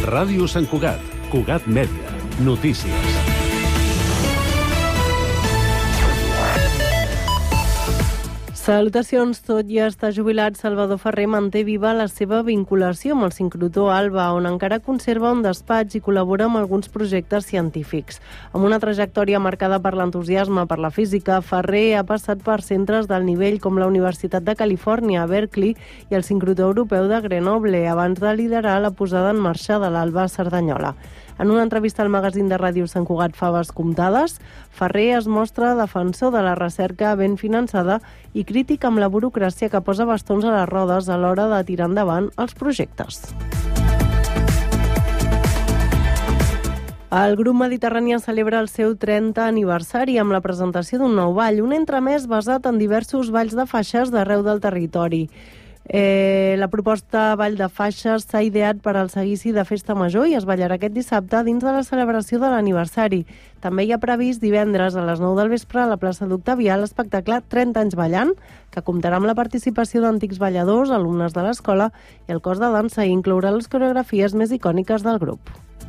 Ràdio Sant Cugat, Cugat Mèdia, notícies. Salutacions, tot i estar jubilat, Salvador Ferrer manté viva la seva vinculació amb el sincrotró Alba, on encara conserva un despatx i col·labora amb alguns projectes científics. Amb una trajectòria marcada per l'entusiasme per la física, Ferrer ha passat per centres d'alt nivell com la Universitat de Califòrnia, Berkeley, i el sincrotró europeu de Grenoble, abans de liderar la posada en marxa de l'Alba a Cerdanyola. En una entrevista al magazín de Ràdio Sant Cugat Faves Comptades, Ferrer es mostra defensor de la recerca ben finançada i crític amb la burocràcia que posa bastons a les rodes a l'hora de tirar endavant els projectes. El grup Mediterrània celebra el seu 30 aniversari amb la presentació d'un nou ball, un entremès basat en diversos balls de faixes d'arreu del territori. La proposta Ball de Faixes s'ha ideat per al seguici de Festa Major i es ballarà aquest dissabte dins de la celebració de l'aniversari. També hi ha previst divendres a les 9 del vespre a la plaça d'Octavià l'espectacle 30 anys ballant, que comptarà amb la participació d'antics balladors, alumnes de l'escola i el cos de dansa i inclourà les coreografies més icòniques del grup.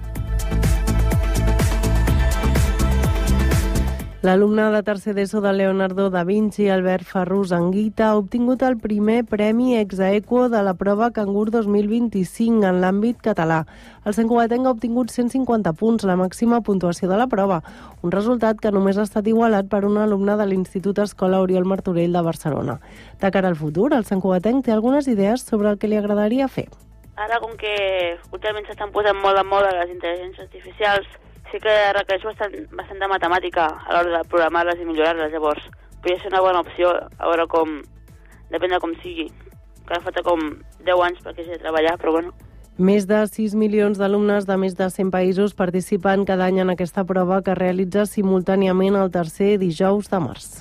L'alumne de tercer d'ESO de Leonardo da Vinci, Albert Ferrús Anguita, ha obtingut el primer premi ex aequo de la prova Cangur 2025 en l'àmbit català. El santcugatenc ha obtingut 150 punts, la màxima puntuació de la prova, un resultat que només ha estat igualat per un alumne de l'Institut Escola Oriol Martorell de Barcelona. De cara al futur, el santcugatenc té algunes idees sobre el que li agradaria fer. Ara, com que últimament s'estan posant molt de moda les intel·ligències artificials, sí que requereix bastant de matemàtica a l'hora de programar-les i millorar-les. Llavors, podria ser una bona opció, a veure com, depèn de com sigui. Encara falta com 10 anys perquè hagi de treballar, però bueno. Més de 6 milions d'alumnes de més de 100 països participen cada any en aquesta prova que es realitza simultàniament el tercer dijous de març.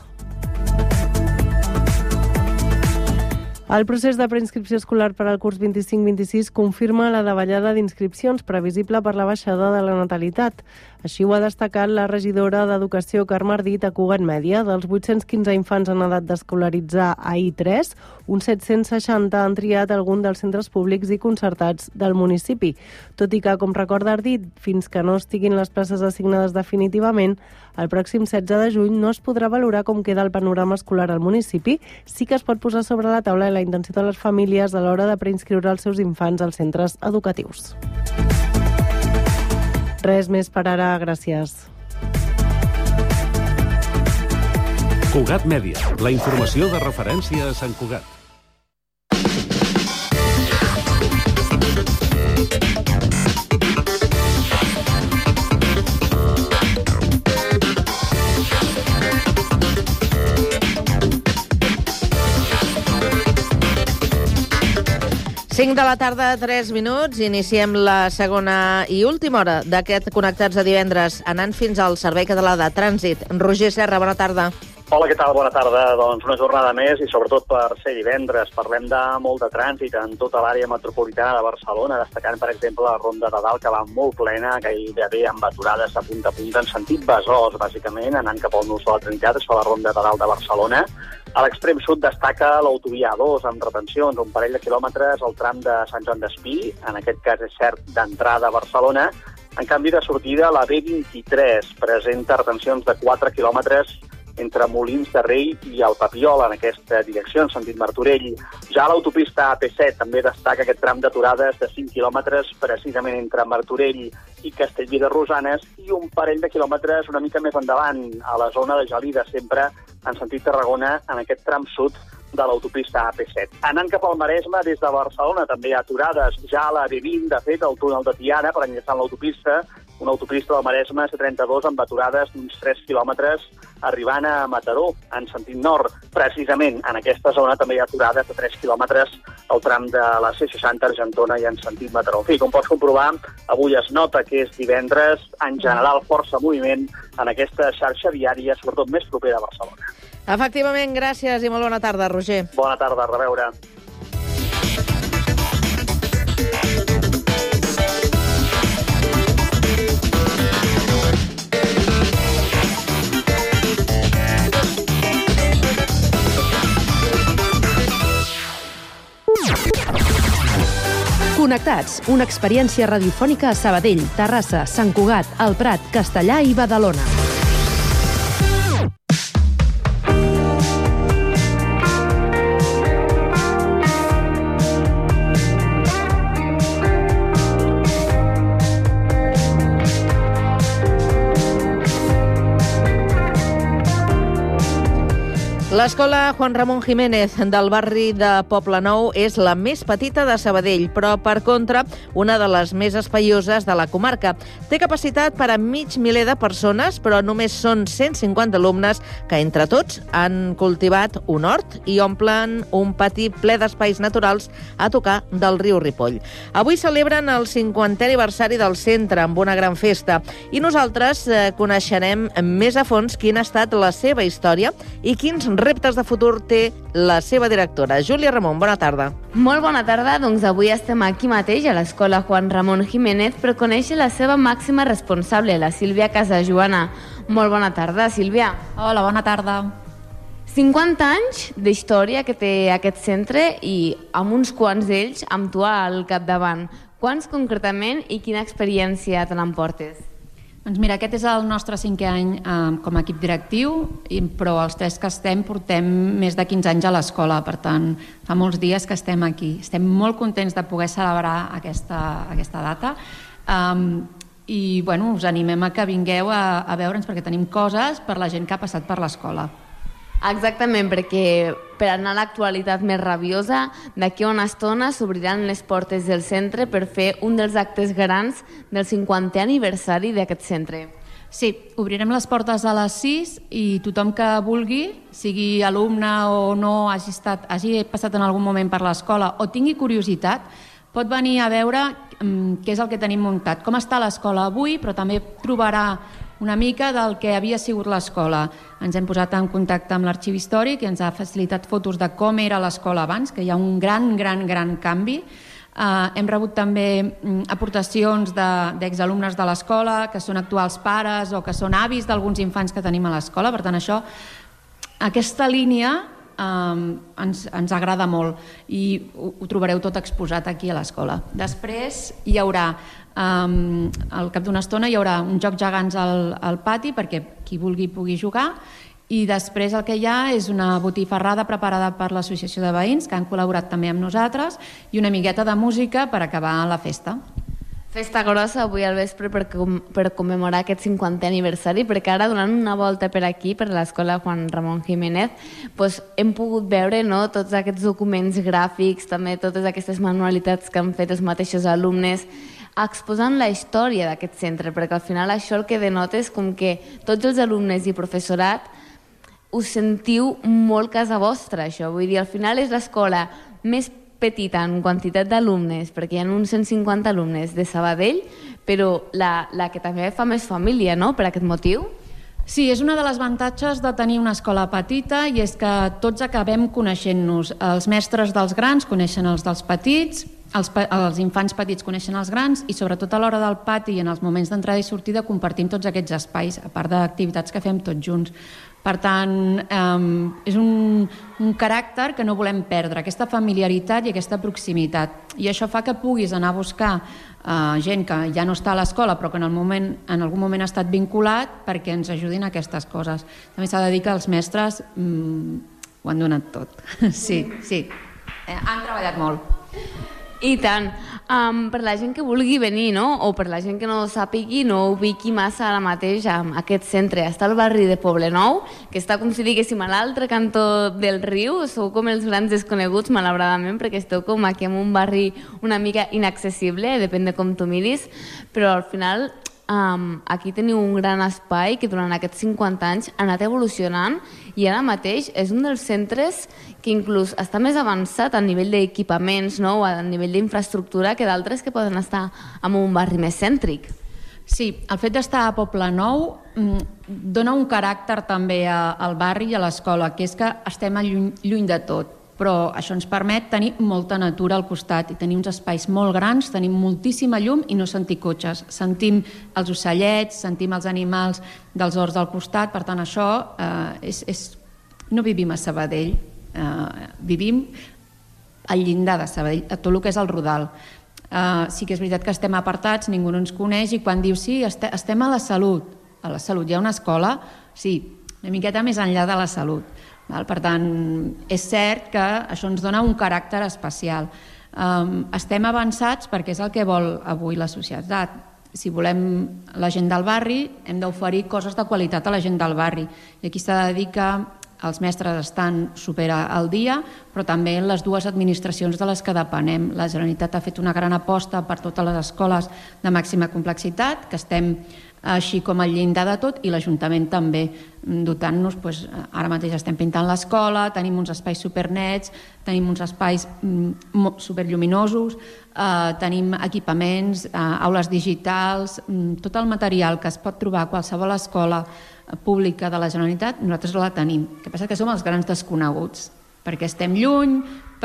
El procés de preinscripció escolar per al curs 25-26 confirma la davallada d'inscripcions previsible per la baixada de la natalitat. Així ho ha destacat la regidora d'Educació, Carme Ardit, a Cugat Mèdia. Dels 815 infants en edat d'escolaritzar a I3, uns 760 han triat algun dels centres públics i concertats del municipi. Tot i que, com recorda Ardit, fins que no estiguin les places assignades definitivament, el pròxim 16 de juny no es podrà valorar com queda el panorama escolar al municipi. Sí que es pot posar sobre la taula la intenció de les famílies a l'hora de preinscriure els seus infants als centres educatius. Res més per ara, gràcies. Cugat Mèdia, la informació de referència a Sant Cugat. Cinc de la tarda, 3 minuts. Iniciem la segona i última hora d'aquest Connectats de divendres, anant fins al Servei Català de Trànsit. Roger Serra, bona tarda. Hola, què tal? Bona tarda. Doncs una jornada més i sobretot per ser divendres. Parlem de molt de trànsit en tota l'àrea metropolitana de Barcelona, destacant, per exemple, la Ronda de Dalt, que va molt plena, gairebé amb aturades de punta a punta en sentit Besòs, bàsicament, anant cap al nus de la Trinitat, això a la Ronda de Dalt de Barcelona. A l'extrem sud destaca l'autovia A2, amb retencions, un parell de quilòmetres al tram de Sant Joan d'Espí, en aquest cas és cert d'entrada a Barcelona. En canvi, de sortida, la B23 presenta retencions de 4 quilòmetres entre Molins de Rei i el Papiol, en aquesta direcció, en sentit Martorell. Ja l'autopista AP7 també destaca aquest tram d'aturades de 5 quilòmetres precisament entre Martorell i Castellví de Rosanes i un parell de quilòmetres una mica més endavant, a la zona de Gelida, sempre en sentit Tarragona, en aquest tram sud de l'autopista AP7. Anant cap al Maresme, des de Barcelona, també hi ha aturades ja a la B20, de fet, el túnel de Tiana, per enllaçar l'autopista, una autopista del Maresme C32 amb aturades d'uns 3 quilòmetres arribant a Mataró, en sentit nord. Precisament en aquesta zona també hi ha aturades de 3 quilòmetres al tram de la C60 Argentona i en sentit Mataró. En fi, com pots comprovar, avui es nota que és divendres, en general força moviment en aquesta xarxa viària, sobretot més propera a Barcelona. Efectivament, gràcies i molt bona tarda, Roger. Bona tarda, a reveure. Connectats, una experiència radiofònica a Sabadell, Terrassa, Sant Cugat, El Prat, Castellà i Badalona. L'escola Juan Ramón Jiménez del barri de Poblenou és la més petita de Sabadell, però, per contra, una de les més espaioses de la comarca. Té capacitat per a 500.000 de persones, però només són 150 alumnes que, entre tots, han cultivat un hort i omplen un pati ple d'espais naturals a tocar del riu Ripoll. Avui celebren el 50è aniversari del centre amb una gran festa i nosaltres coneixerem més a fons quina ha estat la seva història i quins reptes de futur té la seva directora. Júlia Ramon, bona tarda. Molt bona tarda, doncs avui estem aquí mateix a l'escola Juan Ramón Jiménez per conèixer la seva màxima responsable, la Sílvia Casajoana. Molt bona tarda, Sílvia. Hola, bona tarda. 50 anys d'història que té aquest centre i amb uns quants d'ells amb tu al capdavant. Quants concretament i quina experiència te n'emportes? Doncs mira, aquest és el nostre 5è any com a equip directiu, però els 3 que estem portem més de 15 anys a l'escola, per tant, fa molts dies que estem aquí. Estem molt contents de poder celebrar aquesta data i us animem a que vingueu a veure'ns perquè tenim coses per la gent que ha passat per l'escola. Exactament, perquè per anar a l'actualitat més rabiosa, d'aquí a una estona s'obriran les portes del centre per fer un dels actes grans del 50è aniversari d'aquest centre. Sí, obrirem les portes a les 6 i tothom que vulgui, sigui alumne o no, hagi passat en algun moment per l'escola o tingui curiositat, pot venir a veure què és el que tenim muntat, com està l'escola avui, però també trobarà una mica del que havia sigut l'escola. Ens hem posat en contacte amb l'Arxiu Històric i ens ha facilitat fotos de com era l'escola abans, que hi ha un gran canvi. Hem rebut també aportacions d'exalumnes de l'escola, que són actuals pares o que són avis d'alguns infants que tenim a l'escola. Per tant, aquesta línia ens agrada molt i ho trobareu tot exposat aquí a l'escola. Després hi haurà, al cap d'una estona, hi haurà un joc gegants al pati perquè qui vulgui pugui jugar i després el que hi ha és una botifarrada preparada per l'Associació de Veïns, que han col·laborat també amb nosaltres, i una miqueta de música per acabar la festa. Festa grossa avui al vespre per commemorar aquest 50è aniversari, perquè ara, donant una volta per aquí, per l'escola Juan Ramón Jiménez, hem pogut veure tots aquests documents gràfics, també totes aquestes manualitats que han fet els mateixos alumnes, exposant la història d'aquest centre, perquè al final això el que denota és com que tots els alumnes i professorat us sentiu molt casa vostra, això. Vull dir, al final és l'escola més petita en quantitat d'alumnes, perquè hi ha uns 150 alumnes de Sabadell, però la que també fa més família, no?, per aquest motiu. Sí, és una de les avantatges de tenir una escola petita i és que tots acabem coneixent-nos. Els mestres dels grans coneixen els dels petits, els infants petits coneixen els grans i sobretot a l'hora del pati i en els moments d'entrada i sortida compartim tots aquests espais, a part d'activitats que fem tots junts. Per tant, és un caràcter que no volem perdre, aquesta familiaritat i aquesta proximitat. I això fa que puguis anar a buscar gent que ja no està a l'escola però que en algun moment ha estat vinculat perquè ens ajudin a aquestes coses. També s'ha de dir que els mestres ho han donat tot. Sí, han treballat molt. I tant. Per la gent que vulgui venir, no?, o per la gent que no sàpigui, no ubiqui massa ara mateix amb aquest centre. Està al barri de Poblenou, que està com si diguéssim a l'altre cantó del riu. Sou com els grans desconeguts, malauradament, perquè esteu com aquí en un barri una mica inaccessible, depèn de com tu miris, però al final aquí teniu un gran espai que durant aquests 50 anys ha anat evolucionant i ara mateix és un dels centres que inclús està més avançat a nivell d'equipaments, no?, o a nivell d'infraestructura que d'altres que poden estar en un barri més cèntric. Sí, el fet d'estar a Poblenou dona un caràcter també al barri i a l'escola, que és que estem lluny de tot. Però això ens permet tenir molta natura al costat i tenir uns espais molt grans, tenim moltíssima llum i no sentir cotxes. Sentim els ocellets, sentim els animals dels horts del costat, per tant això no vivim a Sabadell, vivim al llindar de Sabadell, a tot el que és el Rodal. Sí que és veritat que estem apartats, ningú no ens coneix, i quan dius sí, estem a la Salut, hi ha una escola, sí, una miqueta més enllà de la Salut. Per tant, és cert que això ens dona un caràcter especial. Estem avançats perquè és el que vol avui la societat. Si volem la gent del barri, hem d'oferir coses de qualitat a la gent del barri. I aquí s'ha de dir que els mestres estan super al dia, però també les dues administracions de les que depenem. La Generalitat ha fet una gran aposta per totes les escoles de màxima complexitat, que estem així com al llindar de tot, i l'Ajuntament també, dotant-nos, ara mateix estem pintant l'escola, tenim uns espais supernets, tenim uns espais superlluminosos, tenim equipaments, aules digitals, tot el material que es pot trobar a qualsevol escola pública de la Generalitat, nosaltres la tenim. El que passa que som els grans desconeguts, perquè estem lluny,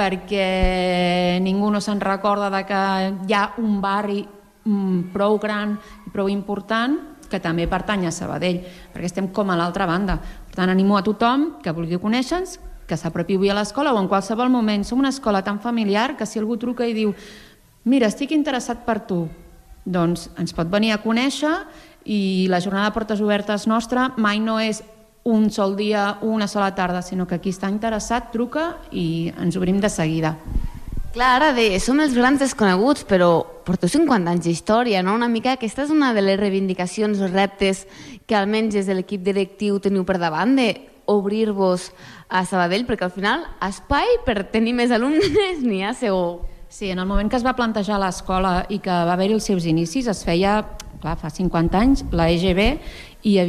perquè ningú no se'n recorda que hi ha un barri prou gran i prou important que també pertany a Sabadell, perquè estem com a l'altra banda. Per tant, animo a tothom que vulgui conèixer-nos, que s'apropi avui a l'escola o en qualsevol moment. Som una escola tan familiar que si algú truca i diu mira, estic interessat per tu, doncs ens pot venir a conèixer, i la jornada de portes obertes nostra mai no és un sol dia, una sola tarda, sinó que qui està interessat truca i ens obrim de seguida. Clar, ara som els grans desconeguts, però porteu 50 anys d'història, no? Una mica aquesta és una de les reivindicacions o reptes que almenys des de l'equip directiu teniu per davant, d'obrir-vos a Sabadell, perquè al final espai per tenir més alumnes n'hi ha segur. Sí, en el moment que es va plantejar l'escola i que va haver-hi els seus inicis, es feia, clar, fa 50 anys, la EGB, i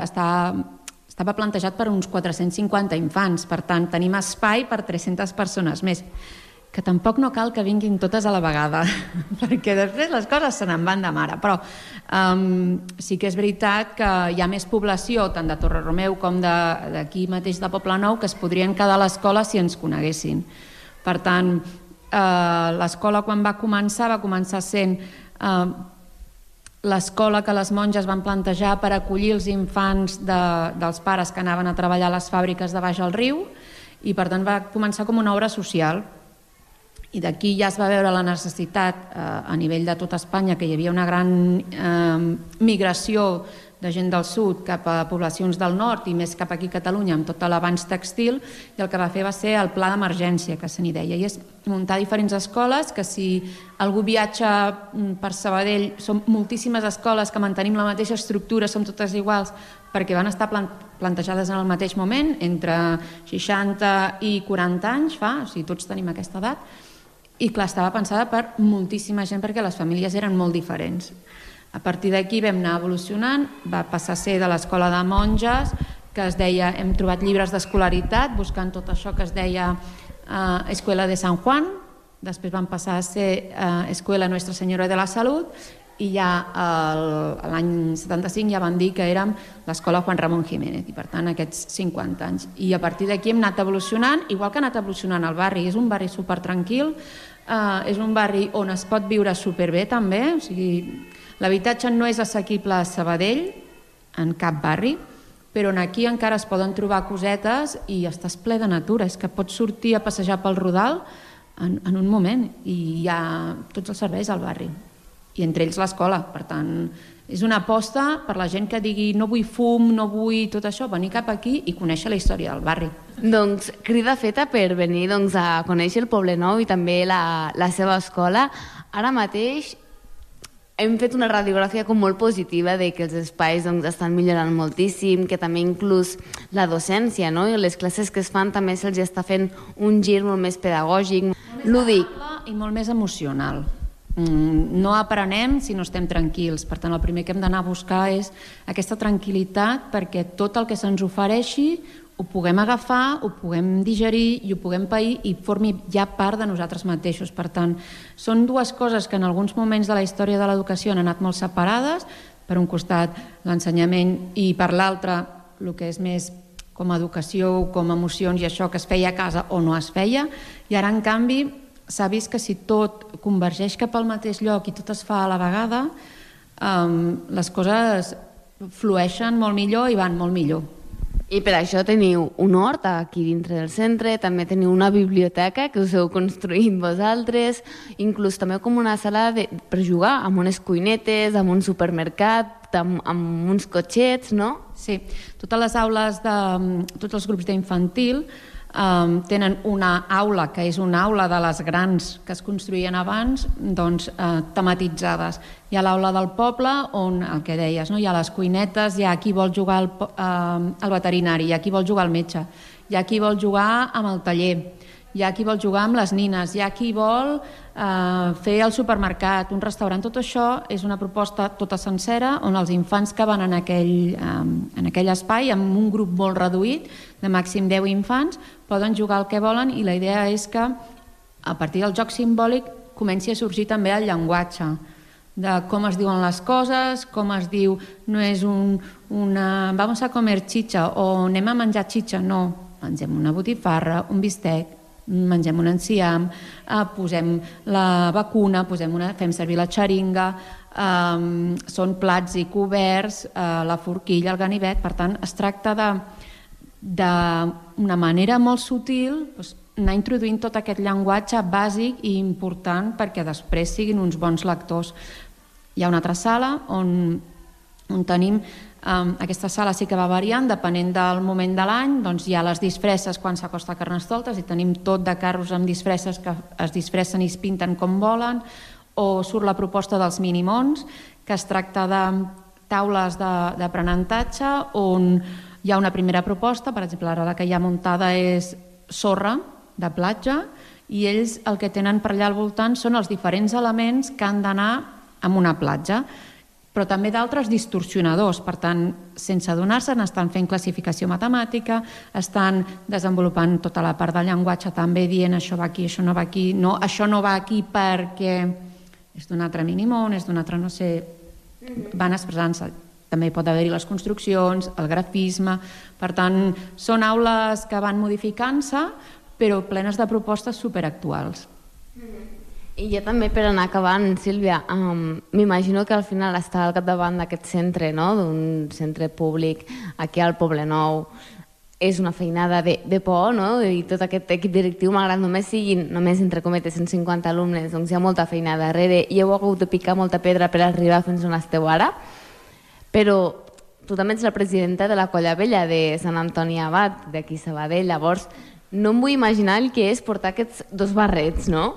estava plantejat per uns 450 infants, per tant, tenim espai per 300 persones més, que tampoc no cal que vinguin totes a la vegada, perquè després les coses se n'en van de mare, però sí que és veritat que hi ha més població, tant de Torrelameu com d'aquí mateix de Poblenou, que es podrien quedar a l'escola si ens coneguessin. Per tant, l'escola quan va començar sent l'escola que les monges van plantejar per acollir els infants dels pares que anaven a treballar a les fàbriques de baix al riu, i per tant va començar com una obra social. I d'aquí ja es va veure la necessitat a nivell de tot Espanya, que hi havia una gran migració de gent del sud cap a poblacions del nord i més cap aquí a Catalunya amb tot l'avanç textil, i el que va fer va ser el pla d'emergència, que se n'hi deia, i és muntar diferents escoles, que si algú viatja per Sabadell, són moltíssimes escoles que mantenim la mateixa estructura, som totes iguals, perquè van estar plantejades en el mateix moment, entre 60 i 40 anys fa, o sigui, tots tenim aquesta edat, i clar, estava pensada per moltíssima gent perquè les famílies eren molt diferents. A partir d'aquí vam anar evolucionant, va passar a ser de l'escola de monges, que es deia, hem trobat llibres d'escolaritat, buscant tot això que es deia Escuela de San Juan, després van passar a ser Escuela Nuestra Senyora de la Salut, i ja l'any 75 ja van dir que érem l'escola Juan Ramón Jiménez, i per tant aquests 50 anys. I a partir d'aquí hem anat evolucionant, igual que ha anat evolucionant el barri. És un barri supertranquil, és un barri on es pot viure superbé també, o sigui, l'habitatge no és assequible a Sabadell, en cap barri, però aquí encara es poden trobar cosetes i estàs ple de natura, és que pots sortir a passejar pel Rodal en un moment i hi ha tots els serveis al barri, i entre ells l'escola. Per tant, és una aposta per la gent que digui no vull fum, no vull tot això, venir cap aquí i conèixer la història del barri. Doncs crida feta per venir a conèixer el Poblenou i també la seva escola. Ara mateix hem fet una radiografia molt positiva de que els espais estan millorant moltíssim, que també inclús la docència, i les classes que es fan també se'ls està fent un gir molt més pedagògic, lúdic. I molt més emocional. No aprenem si no estem tranquils, per tant el primer que hem d'anar a buscar és aquesta tranquil·litat perquè tot el que se'ns ofereixi ho puguem agafar, ho puguem digerir i ho puguem pair i formi ja part de nosaltres mateixos. Per tant, són dues coses que en alguns moments de la història de l'educació han anat molt separades, per un costat l'ensenyament i per l'altre el que és més com a educació, com a emocions i això que es feia a casa o no es feia, i ara en canvi s'ha vist que si tot convergeix cap al mateix lloc i tot es fa a la vegada, les coses flueixen molt millor i van molt millor. I per això teniu un hort aquí dintre del centre, també teniu una biblioteca que us heu construït vosaltres, inclús també com una sala per jugar, amb unes cuinetes, amb un supermercat, amb uns cotxets, no? Sí, totes les aules tots els grups d'infantil tenen una aula, que és una aula de les grans que es construïen abans, doncs tematitzades. Hi ha l'aula del poble, on el que deies, no? Hi ha les cuinetes, hi ha qui vol jugar al veterinari, hi ha qui vol jugar al metge, hi ha qui vol jugar amb el taller, hi ha qui vol jugar amb les nines, hi ha qui vol fer el supermercat, un restaurant. Tot això és una proposta tota sencera on els infants que van en aquell espai, amb un grup molt reduït, de màxim 10 infants, poden jugar el que volen, i la idea és que a partir del joc simbòlic comenci a sorgir també el llenguatge de com es diuen les coses, com es diu, no és vamos a comer chicha o anem a menjar chicha, no, mengem una botifarra, un bistec, mengem un enciam, posem la vacuna, fem servir la xeringa, són plats i coberts, la forquilla, el ganivet. Per tant, es tracta d'una manera molt sutil anar introduint tot aquest llenguatge bàsic i important perquè després siguin uns bons lectors. Hi ha una altra sala on tenim aquesta sala sí que va variant, depenent del moment de l'any, doncs hi ha les disfresses quan s'acosta a Carnestoltes i tenim tot de carros amb disfresses que es disfressen i es pinten com volen, o surt la proposta dels minimons, que es tracta de taules d'aprenentatge on hi ha una primera proposta, per exemple, ara la que hi ha muntada és sorra de platja, i ells el que tenen per allà al voltant són els diferents elements que han d'anar en una platja, però també d'altres distorsionadors. Per tant, sense adonar-se'n, estan fent classificació matemàtica, estan desenvolupant tota la part del llenguatge, també dient això va aquí, això no va aquí, no, això no va aquí perquè és d'un altre minimón, és d'un altre no sé, van expressant-se. També pot haver-hi les construccions, el grafisme. Per tant, són aules que van modificant-se, però plenes de propostes superactuals. I ja també per anar acabant, Sílvia, m'imagino que al final estar al capdavant d'aquest centre, d'un centre públic aquí al Poblenou, és una feinada de por, no? I tot aquest equip directiu, malgrat només siguin, només entre cometes, 150 alumnes, doncs hi ha molta feina darrere i heu hagut de picar molta pedra per arribar fins on esteu ara. Però tu també ets la presidenta de la Colla Vella de Sant Antoni Abat, d'aquí Sabadell, llavors no em vull imaginar el que és portar aquests dos barrets, no?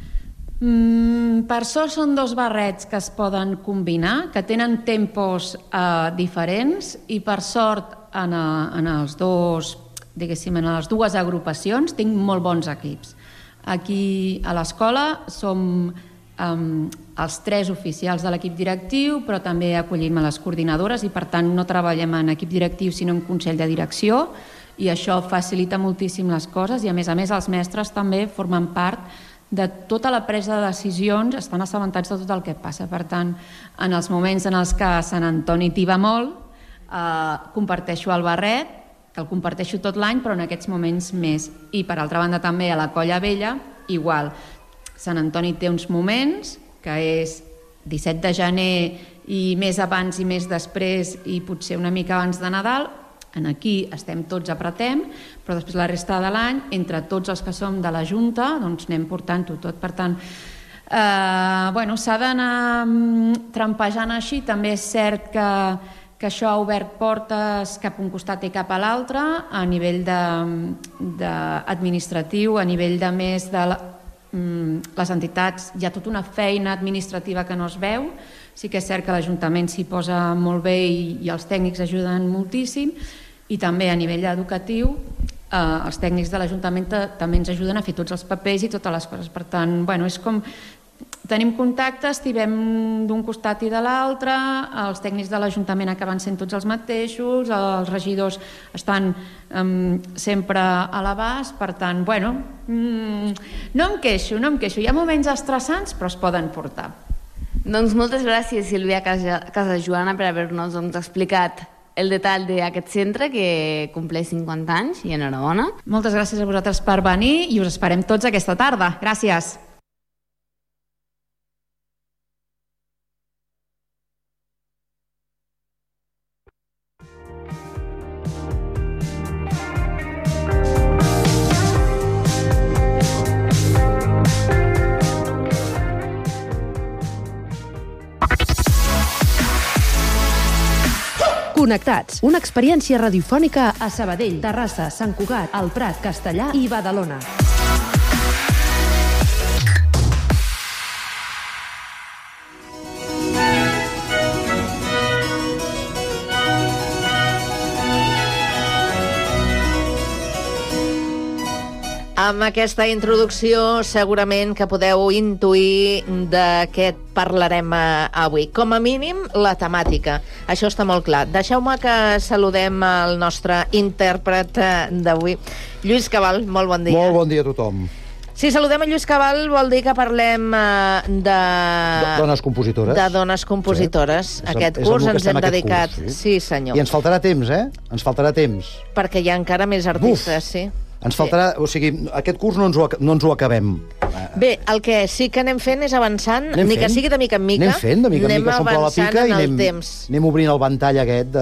Per sort són dos barrets que es poden combinar, que tenen tempos diferents, i per sort en els dos, diguéssim, en les dues agrupacions tinc molt bons equips. Aquí a l'escola som els 3 oficials de l'equip directiu, però també acollim a les coordinadores i per tant no treballem en equip directiu sinó en consell de direcció, i això facilita moltíssim les coses, i a més els mestres també formen part de tota la presa de decisions, estan assabentats de tot el que passa. Per tant, en els moments en els que Sant Antoni tiba molt, comparteixo el barret, que el comparteixo tot l'any, però en aquests moments més. I per altra banda també a la Colla Vella, igual. Sant Antoni té uns moments, que és 17 de gener i més abans i més després i potser una mica abans de Nadal. Aquí estem tots apretem, però després la resta de l'any, entre tots els que som de la Junta, doncs anem portant-ho tot. Per tant, s'ha d'anar trampejant així. També és cert que això ha obert portes cap a un costat i cap a l'altre, a nivell administratiu, a nivell de més de les entitats. Hi ha tota una feina administrativa que no es veu. Sí que és cert que l'Ajuntament s'hi posa molt bé i els tècnics ajuden moltíssim, i també a nivell educatiu els tècnics de l'Ajuntament també ens ajuden a fer tots els papers i totes les coses. Per tant, és com tenim contactes, tibem d'un costat i de l'altre, els tècnics de l'Ajuntament acaben sent tots els mateixos, els regidors estan sempre a l'abast. Per tant, no em queixo, hi ha moments estressants però es poden portar. Doncs moltes gràcies, Sílvia Casajoana, per haver-nos explicat el detall d'aquest centre que compleix 50 anys, i enhorabona. Moltes gràcies a vosaltres per venir i us esperem tots aquesta tarda. Gràcies. Connectats, una experiència radiofònica a Sabadell, Terrassa, Sant Cugat, El Prat, Castellà i Badalona. Amb aquesta introducció segurament que podeu intuir de què parlarem avui. Com a mínim, la temàtica. Això està molt clar. Deixeu-me que saludem el nostre intèrpret d'avui. Lluís Cabal, molt bon dia. Molt bon dia a tothom. Si saludem a Lluís Cabal vol dir que parlem de dones compositores. De dones compositores. Sí. Aquest curs ens hem dedicat. Curs, sí, senyor. I ens faltarà temps, Ens faltarà temps. Perquè hi ha encara més artistes, sí. Ens faltarà... O sigui, aquest curs no ens ho acabem. Bé, el que sí que anem fent és avançant, ni que sigui de mica en mica. Anem fent, de mica en mica, s'omple la pica i anem obrint el ventall aquest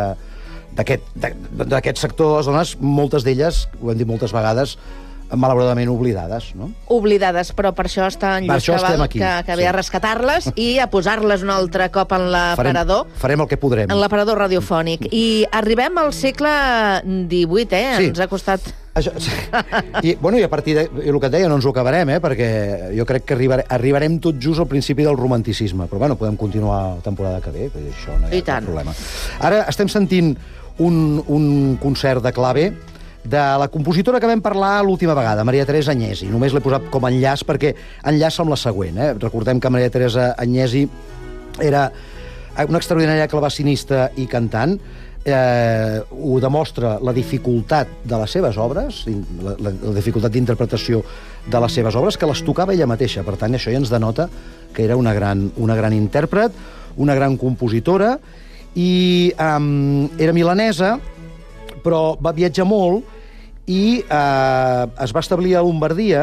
d'aquest sector de les dones, moltes d'elles, ho hem dit moltes vegades, malauradament oblidades, no? Oblidades, però per això està en Lluís Cabal, que ve a rescatar-les i a posar-les un altre cop en l'aparador. Farem el que podrem. En l'aparador radiofònic. I arribem al segle XVIII, Sí. Ens ha costat... I a partir de... el que et deia, no ens ho acabarem, perquè jo crec que arribarem tot just al principi del romanticisme. Però, podem continuar la temporada que ve, perquè això no hi ha cap problema. Ara estem sentint un concert de clave de la compositora que vam parlar l'última vegada, Maria Teresa Agnesi. Només l'he posat com a enllaç perquè enllaça amb la següent. Recordem que Maria Teresa Agnesi era una extraordinària clavecinista i cantant. Ho demostra la dificultat de les seves obres, la dificultat d'interpretació de les seves obres, que les tocava ella mateixa. Per tant, això ja ens denota que era una gran intèrpret, una gran compositora, i era milanesa, però va viatjar molt i es va establir a Lombardia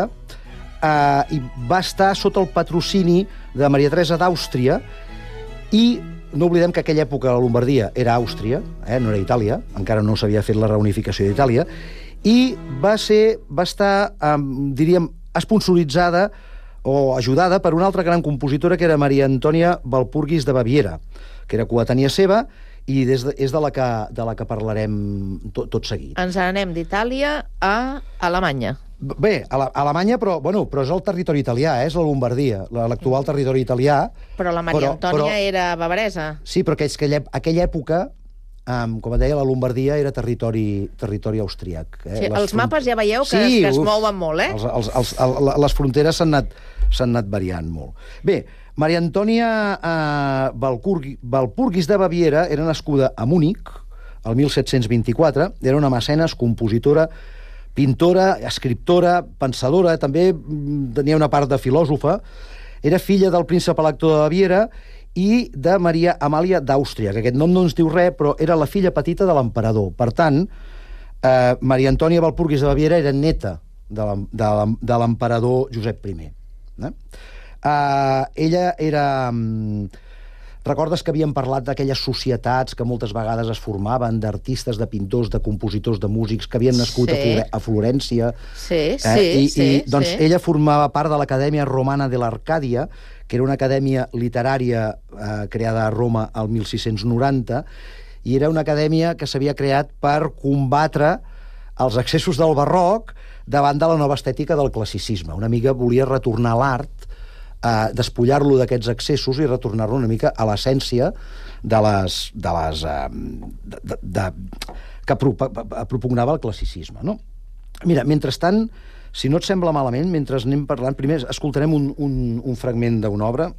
i va estar sota el patrocini de Maria Teresa d'Àustria, i no oblidem que aquella època la Lombardia era Àustria, no era Itàlia, encara no s'havia fet la reunificació d'Itàlia, i va estar, diríem, esponsoritzada o ajudada per una altra gran compositora que era Maria Antònia Walpurgis de Baviera, que era coetània seva, i és de la que parlarem tot seguit. Ens anem d'Itàlia a Alemanya. Bé, a Alemanya, però és el territori italià, és la Lombardia, l'actual territori italià. Però la Maria Antònia era bavaresa. Sí, però és que aquella època, com et deia, la Lombardia era territori austríac. Sí, els mapes ja veieu que es mouen molt, Les fronteres s'han anat variant molt. Bé, Maria Antònia Walpurgis de Baviera era nascuda a Múnich el 1724, era una mecenes, compositora, pintora, escriptora, pensadora, també tenia una part de filòsofa, era filla del príncep elector de Baviera i de Maria Amàlia d'Àustria, que aquest nom no ens diu res, però era la filla petita de l'emperador. Per tant, Maria Antònia Walpurgis de Baviera era neta de l'emperador Josep I. Ella era... Recordes que havíem parlat d'aquelles societats que moltes vegades es formaven d'artistes, de pintors, de compositors, de músics que havien nascut a Florència? Sí. Doncs ella formava part de l'Acadèmia Romana de l'Arcàdia, que era una acadèmia literària creada a Roma el 1690, i era una acadèmia que s'havia creat per combatre els excessos del barroc davant de la nova estètica del classicisme. Una mica volia retornar l'art, despullar-lo d'aquests excessos i retornar-lo una mica a l'essència que propugnava el classicisme, no? Mira, mentrestant, si no et sembla malament, mentre anem parlant, primer escoltarem un fragment d'una obra.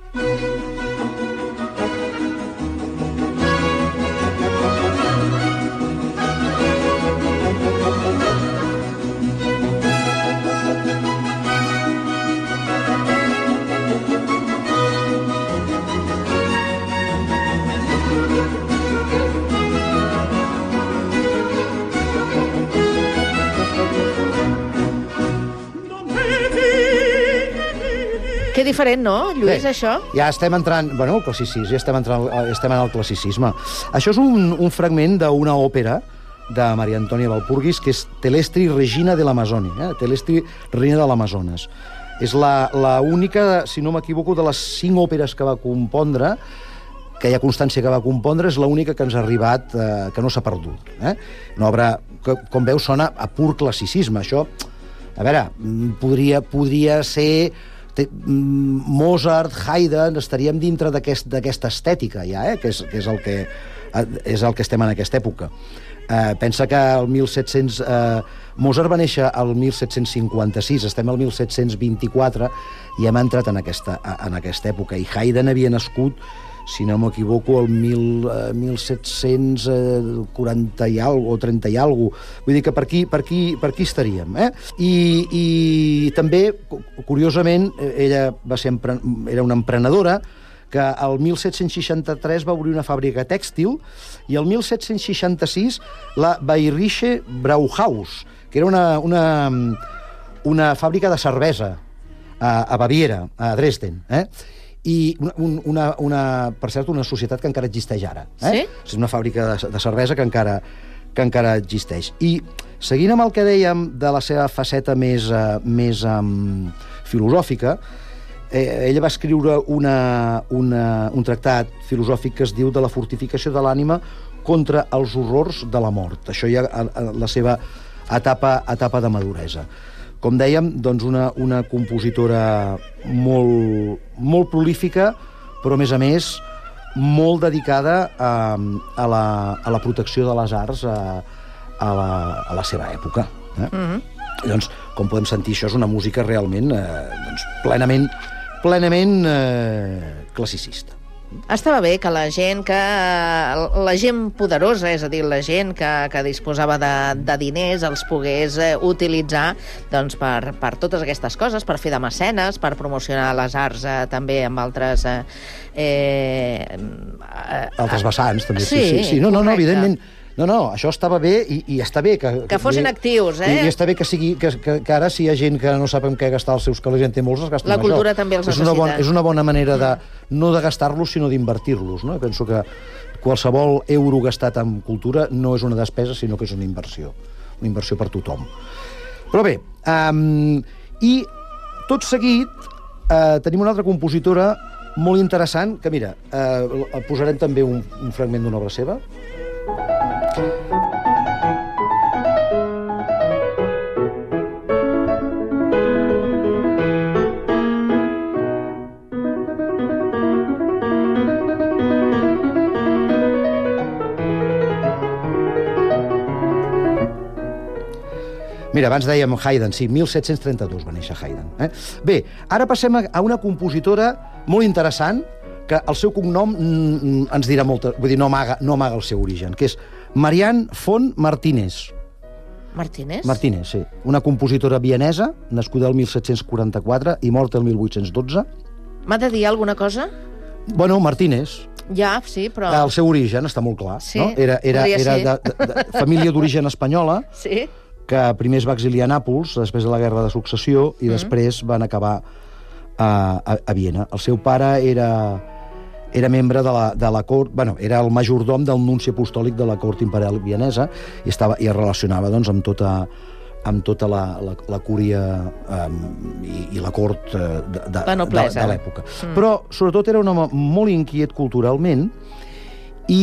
Que diferent, no, Lluís, això? Ja estem entrant... Bueno, classicisme, estem en el classicisme. Això és un fragment d'una òpera de Maria Antònia Walpurgis, que és Telestri Regina de l'Amazonia, Telestri Reina de l'Amazones. És la única, si no m'equivoco, de les 5 òperes que va compondre, que hi ha constància que va compondre, és l'única que ens ha arribat, que no s'ha perdut. Una obra que, com veus, sona a pur classicisme. Això, a veure, podria ser Mozart, Haydn, estaríem dintre d'aquesta estètica ja, que és el que estem en aquesta època. Pensa que el 1700... Mozart va néixer el 1756, estem al 1724 i hem entrat en aquesta època. I Haydn havia nascut, si no m'equivoco, el 1740 i alguna, o 30 i alguna. Vull dir que per aquí estaríem. I també, curiosament, ella era una emprenedora que el 1763 va obrir una fàbrica tèxtil i el 1766 la Bayerische Brauhaus, que era una fàbrica de cervesa a Baviera, a Dresden. I per cert, una societat que encara existeix ara. Sí? És una fàbrica de cervesa que encara existeix. I seguint amb el que dèiem de la seva faceta més filosòfica, ella va escriure un tractat filosòfic que es diu De la fortificació de l'ànima contra els horrors de la mort. Això ja la seva etapa de maduresa. Com dèiem, doncs una compositora molt prolífica, però a més molt dedicada a la protecció de les arts a la seva època. Doncs, com podem sentir, això és una música realment plenament classicista. Estava bé que la gent poderosa, és a dir, la gent que disposava de diners, els pogués utilitzar doncs, per totes aquestes coses, per fer de mecenes, per promocionar les arts també amb altres... altres vessants, també. Sí, no, evidentment. No, això estava bé i està bé que fossin actius, I està bé que ara, si hi ha gent que no sap en què gastar els seus calés i en té molts, es gasten la cultura també els necessita. És una bona manera no de gastar-los, sinó d'invertir-los. Penso que qualsevol euro gastat en cultura no és una despesa, sinó que és una inversió per tothom. Però bé, i tot seguit tenim una altra compositora molt interessant, que mira, posarem també un fragment d'una obra seva. Mira, abans dèiem Haydn, sí, 1732 va néixer Haydn. Bé, ara passem a una compositora molt interessant, que el seu cognom ens dirà molt... Vull dir, no amaga el seu origen, que és Marianne von Martinez. Martínez? Martínez, sí. Una compositora vienesa, nascuda el 1744 i morta el 1812. M'ha de dir alguna cosa? Bueno, Martínez. Ja, sí, però... El seu origen està molt clar. Sí, no? Era de família d'origen espanyola, sí, que primer es va exiliar a Nàpols, després de la Guerra de Successió, i després van acabar a Viena. El seu pare era membre de la cort, era el majordom del nunci apostòlic de la cort imperial vienesa i es relacionava doncs, amb tota la cúria i la cort de l'època. Però, sobretot, era un home molt inquiet culturalment i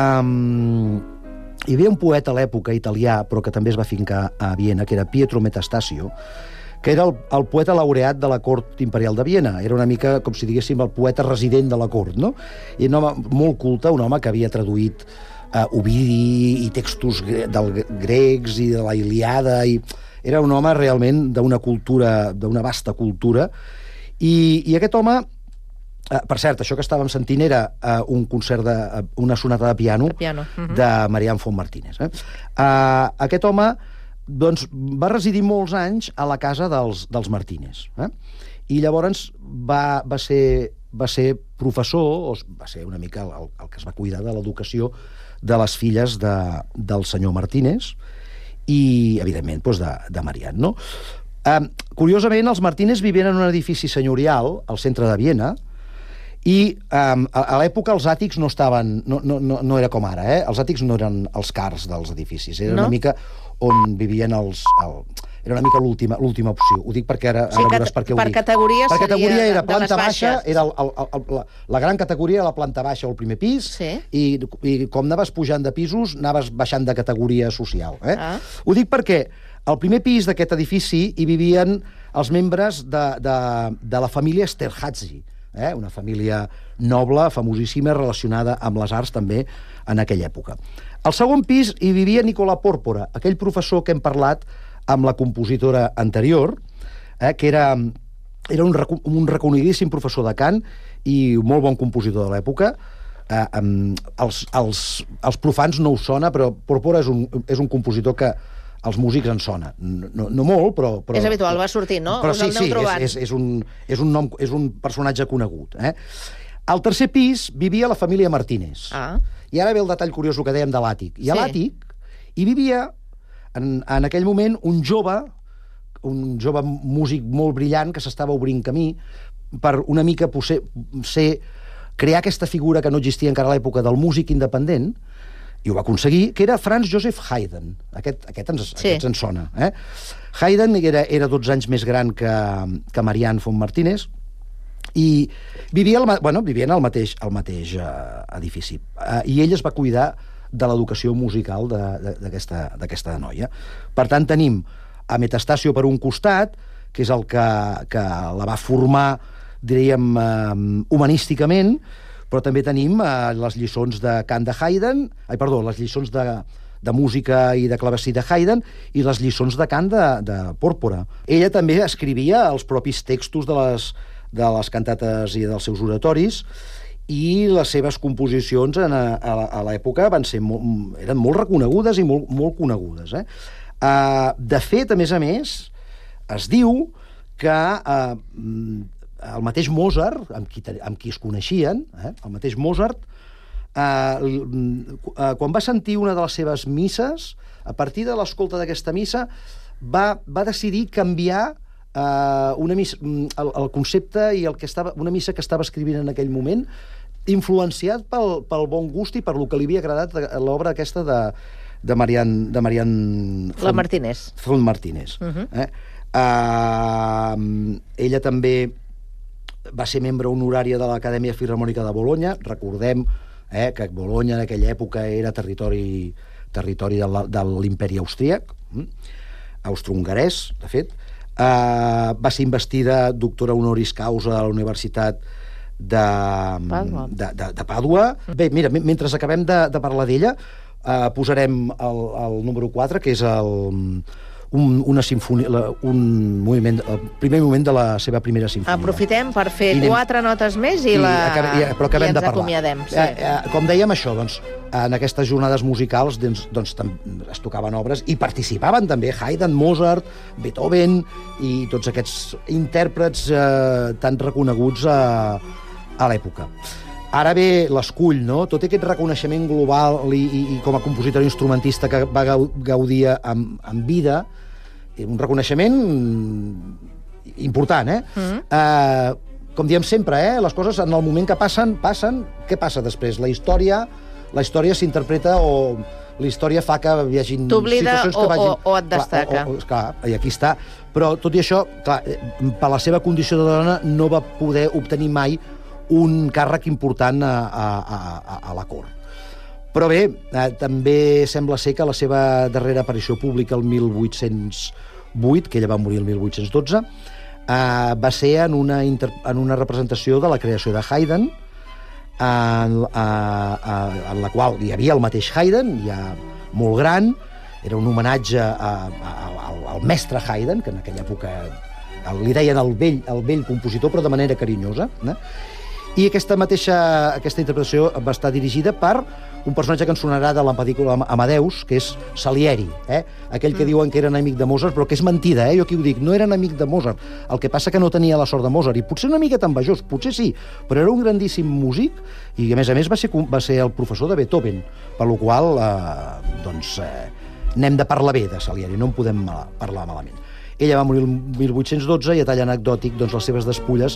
hi havia un poeta a l'època italià, però que també es va fincar a Viena, que era Pietro Metastasio, que era el poeta laureat de la cort imperial de Viena. Era una mica, com si diguéssim, el poeta resident de la cort, no? I un home molt culte, un home que havia traduït Ovidi i textos grecs i de la Ilíada. Era un home realment d'una cultura, d'una vasta cultura. I aquest home, per cert, això que estàvem sentint era un concert una sonata de piano de Marianne von Martínez. Aquest home doncs, va residir molts anys a la casa dels Martínez. I llavors va ser professor, o va ser una mica el que es va cuidar de l'educació de les filles del senyor Martínez i, evidentment, doncs de Marianne. No? Curiosament, els Martínez vivien en un edifici senyorial al centre de Viena i a l'època els àtics no estaven... No era com ara, Els àtics no eren els cars dels edificis, era una mica on vivien era era una mica l'última opció. Ho dic perquè ara veuràs per què ho dic. Per categoria seria... Per categoria era de planta les baixa, baixes. era la gran categoria era la planta baixa o el primer pis, i com anaves pujant de pisos, anaves baixant de categoria social. Ho dic perquè al primer pis d'aquest edifici hi vivien els membres de la família Esterházy, una família noble, famosíssima, relacionada amb les arts també en aquella època. Al segon pis hi vivia Nicola Pòrpora, aquell professor que hem parlat amb la compositora anterior, que era un reconegudíssim professor de cant i molt bon compositor de l'època. Els profans no us sona, però Pòrpora és un compositor que als músics en sona. No molt, però... És habitual, va sortint, no? Però sí, és un personatge conegut. Al tercer pis vivia la família Martínez. I ara ve el detall curiós que dèiem de l'àtic. I a l'àtic hi vivia, en aquell moment, un jove músic molt brillant que s'estava obrint camí per una mica crear aquesta figura que no existia encara a l'època del músic independent, i ho va aconseguir, que era Franz Joseph Haydn. Aquest ens sona. Haydn era 12 anys més gran que Marianne von Martínez i vivien al mateix edifici. I ell es va cuidar de l'educació musical d'aquesta noia. Per tant, tenim a Metastasio per un costat, que és el que la va formar, diríem, humanísticament, però també tenim les lliçons de cant de Haydn, les lliçons de música i de clavecí de Haydn i les lliçons de cant de Pòrpora. Ella també escrivia els propis textos de les cantates i dels seus oratoris, i les seves composicions a l'època eren molt reconegudes i molt conegudes. De fet, a més, es diu que el mateix Mozart, amb qui es coneixien, el mateix Mozart, quan va sentir una de les seves misses, a partir de l'escolta d'aquesta missa, va decidir canviar el concepte i una missa que estava escrivint en aquell moment, influenciat pel bon gust i per lo que li havia agradat l'obra aquesta de Marianne la Martínez. Font Martínez. Ella també va ser membre honorària de l'Acadèmia Filharmònica de Bologna. Recordem que Bologna en aquella època era territori de l'imperi austríac, austrohongarès, de fet. Va ser investida doctora honoris causa a la Universitat de Pàdua. Bé, mira, mentre acabem de parlar d'ella, posarem el número 4, que és una sinfonia, el primer moviment de la seva primera sinfonia. Aprofitem per fer 4 notes més i ens acomiadem. Com dèiem, això, en aquestes jornades musicals es tocaven obres i participaven també Haydn, Mozart, Beethoven i tots aquests intèrprets tan reconeguts a l'època. Ara ve l'escull, no? Tot aquest reconeixement global i com a compositor instrumentista que va gaudir en vida, un reconeixement important, Com diem sempre, les coses en el moment que passen. Què passa després? La història s'interpreta o la història fa que hi hagi situacions que vagin... o et destaca. Clar, i aquí està. Però tot i això, clar, per la seva condició de dona no va poder obtenir mai un càrrec important a la cort. Però bé, també sembla ser que la seva darrera aparició pública el 1808, que ella va morir el 1812, va ser en una representació de la creació de Haydn, en la qual hi havia el mateix Haydn, ja molt gran, era un homenatge al mestre Haydn, que en aquella època li deien el vell compositor, però de manera carinyosa, i aquesta interpretació va estar dirigida per un personatge que ens sonarà de la pel·lícula Amadeus, que és Salieri, aquell que diuen que era enemic de Mozart, però que és mentida, jo aquí ho dic, no era enemic de Mozart, el que passa que no tenia la sort de Mozart, i potser una miqueta envejós, potser sí, però era un grandíssim músic, i a més va ser el professor de Beethoven, per la qual n'hem de parlar bé de Salieri, no en podem parlar malament. Ella va morir el 1812 i a tall anecdòtic les seves despulles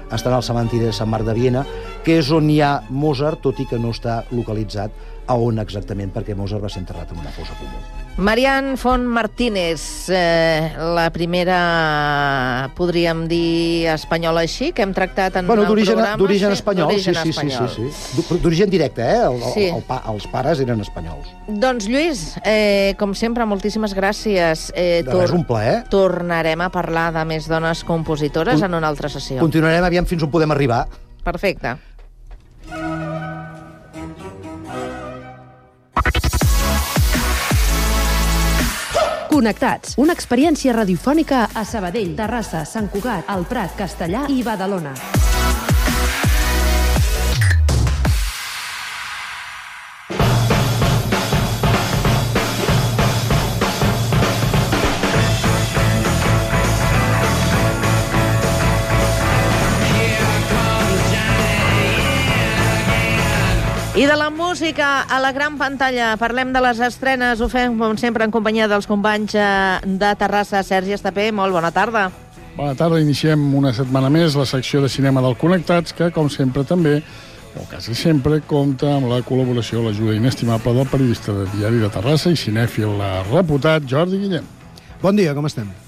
estarà al cementiri de Sant Marc de Viena, que és on hi ha Mozart, tot i que no està localitzat a on exactament, perquè Mozart va ser enterrat en una fossa comú. Marian Font Martínez, la primera, podríem dir, espanyola així, que hem tractat en el programa. D'origen espanyol, sí. D'origen directe, els pares eren espanyols. Doncs, Lluís, com sempre, moltíssimes gràcies. És un plaer. Tornarem a parlar de més dones compositores en una altra sessió. Continuarem aviam fins on podem arribar. Perfecte. Connectats, una experiència radiofònica a Sabadell, Terrassa, Sant Cugat, El Prat, Castellà i Badalona. I de la música a la gran pantalla. Parlem de les estrenes. Ho fem, com sempre, en companyia dels companys de Terrassa. Sergi Estapé, molt bona tarda. Bona tarda. Iniciem una setmana més la secció de cinema del Connectats, que, com sempre, també, o quasi sempre, compta amb la col·laboració, l'ajuda inestimable del periodista de Diari de Terrassa i cinèfil reputat Jordi Guillem. Bon dia, com estem?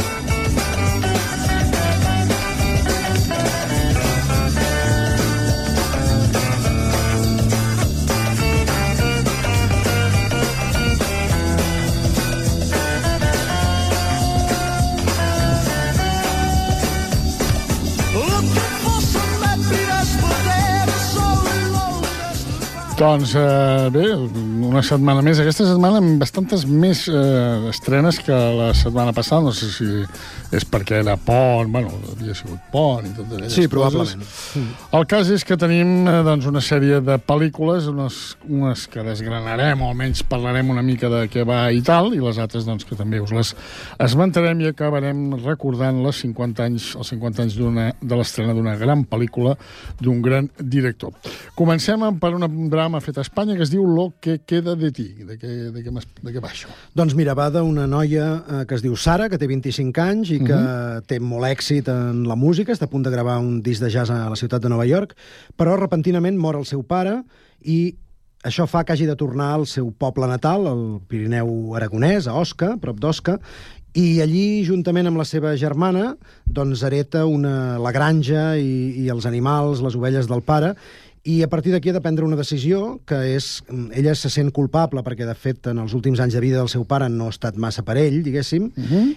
Doncs bé, una setmana més. Aquesta setmana amb bastantes més estrenes que la setmana passada. No sé si és perquè era pont, bueno, havia sigut pont i tot aquelles coses. Sí, probablement. El cas és que tenim doncs, una sèrie de pel·lícules, unes que desgranarem, o almenys parlarem una mica de què va i tal, i les altres doncs, que també us les esmentarem i acabarem recordant els 50 anys de l'estrena d'una gran pel·lícula d'un gran director. Comencem per un drama fet a Espanya que es diu Lo que queda de ti. De què va això? Doncs mira, va d'una noia que es diu Sara, que té 25 anys i que té molt èxit en la música, està a punt de gravar un disc de jazz a la ciutat de Nova York, però repentinament mor el seu pare i això fa que hagi de tornar al seu poble natal, al Pirineu aragonès, a Osca, prop d'Osca, i allí, juntament amb la seva germana, doncs hereta la granja i els animals, les ovelles del pare, i a partir d'aquí ha de prendre una decisió que és... Ella se sent culpable perquè, de fet, en els últims anys de vida del seu pare no ha estat massa per ell, diguéssim,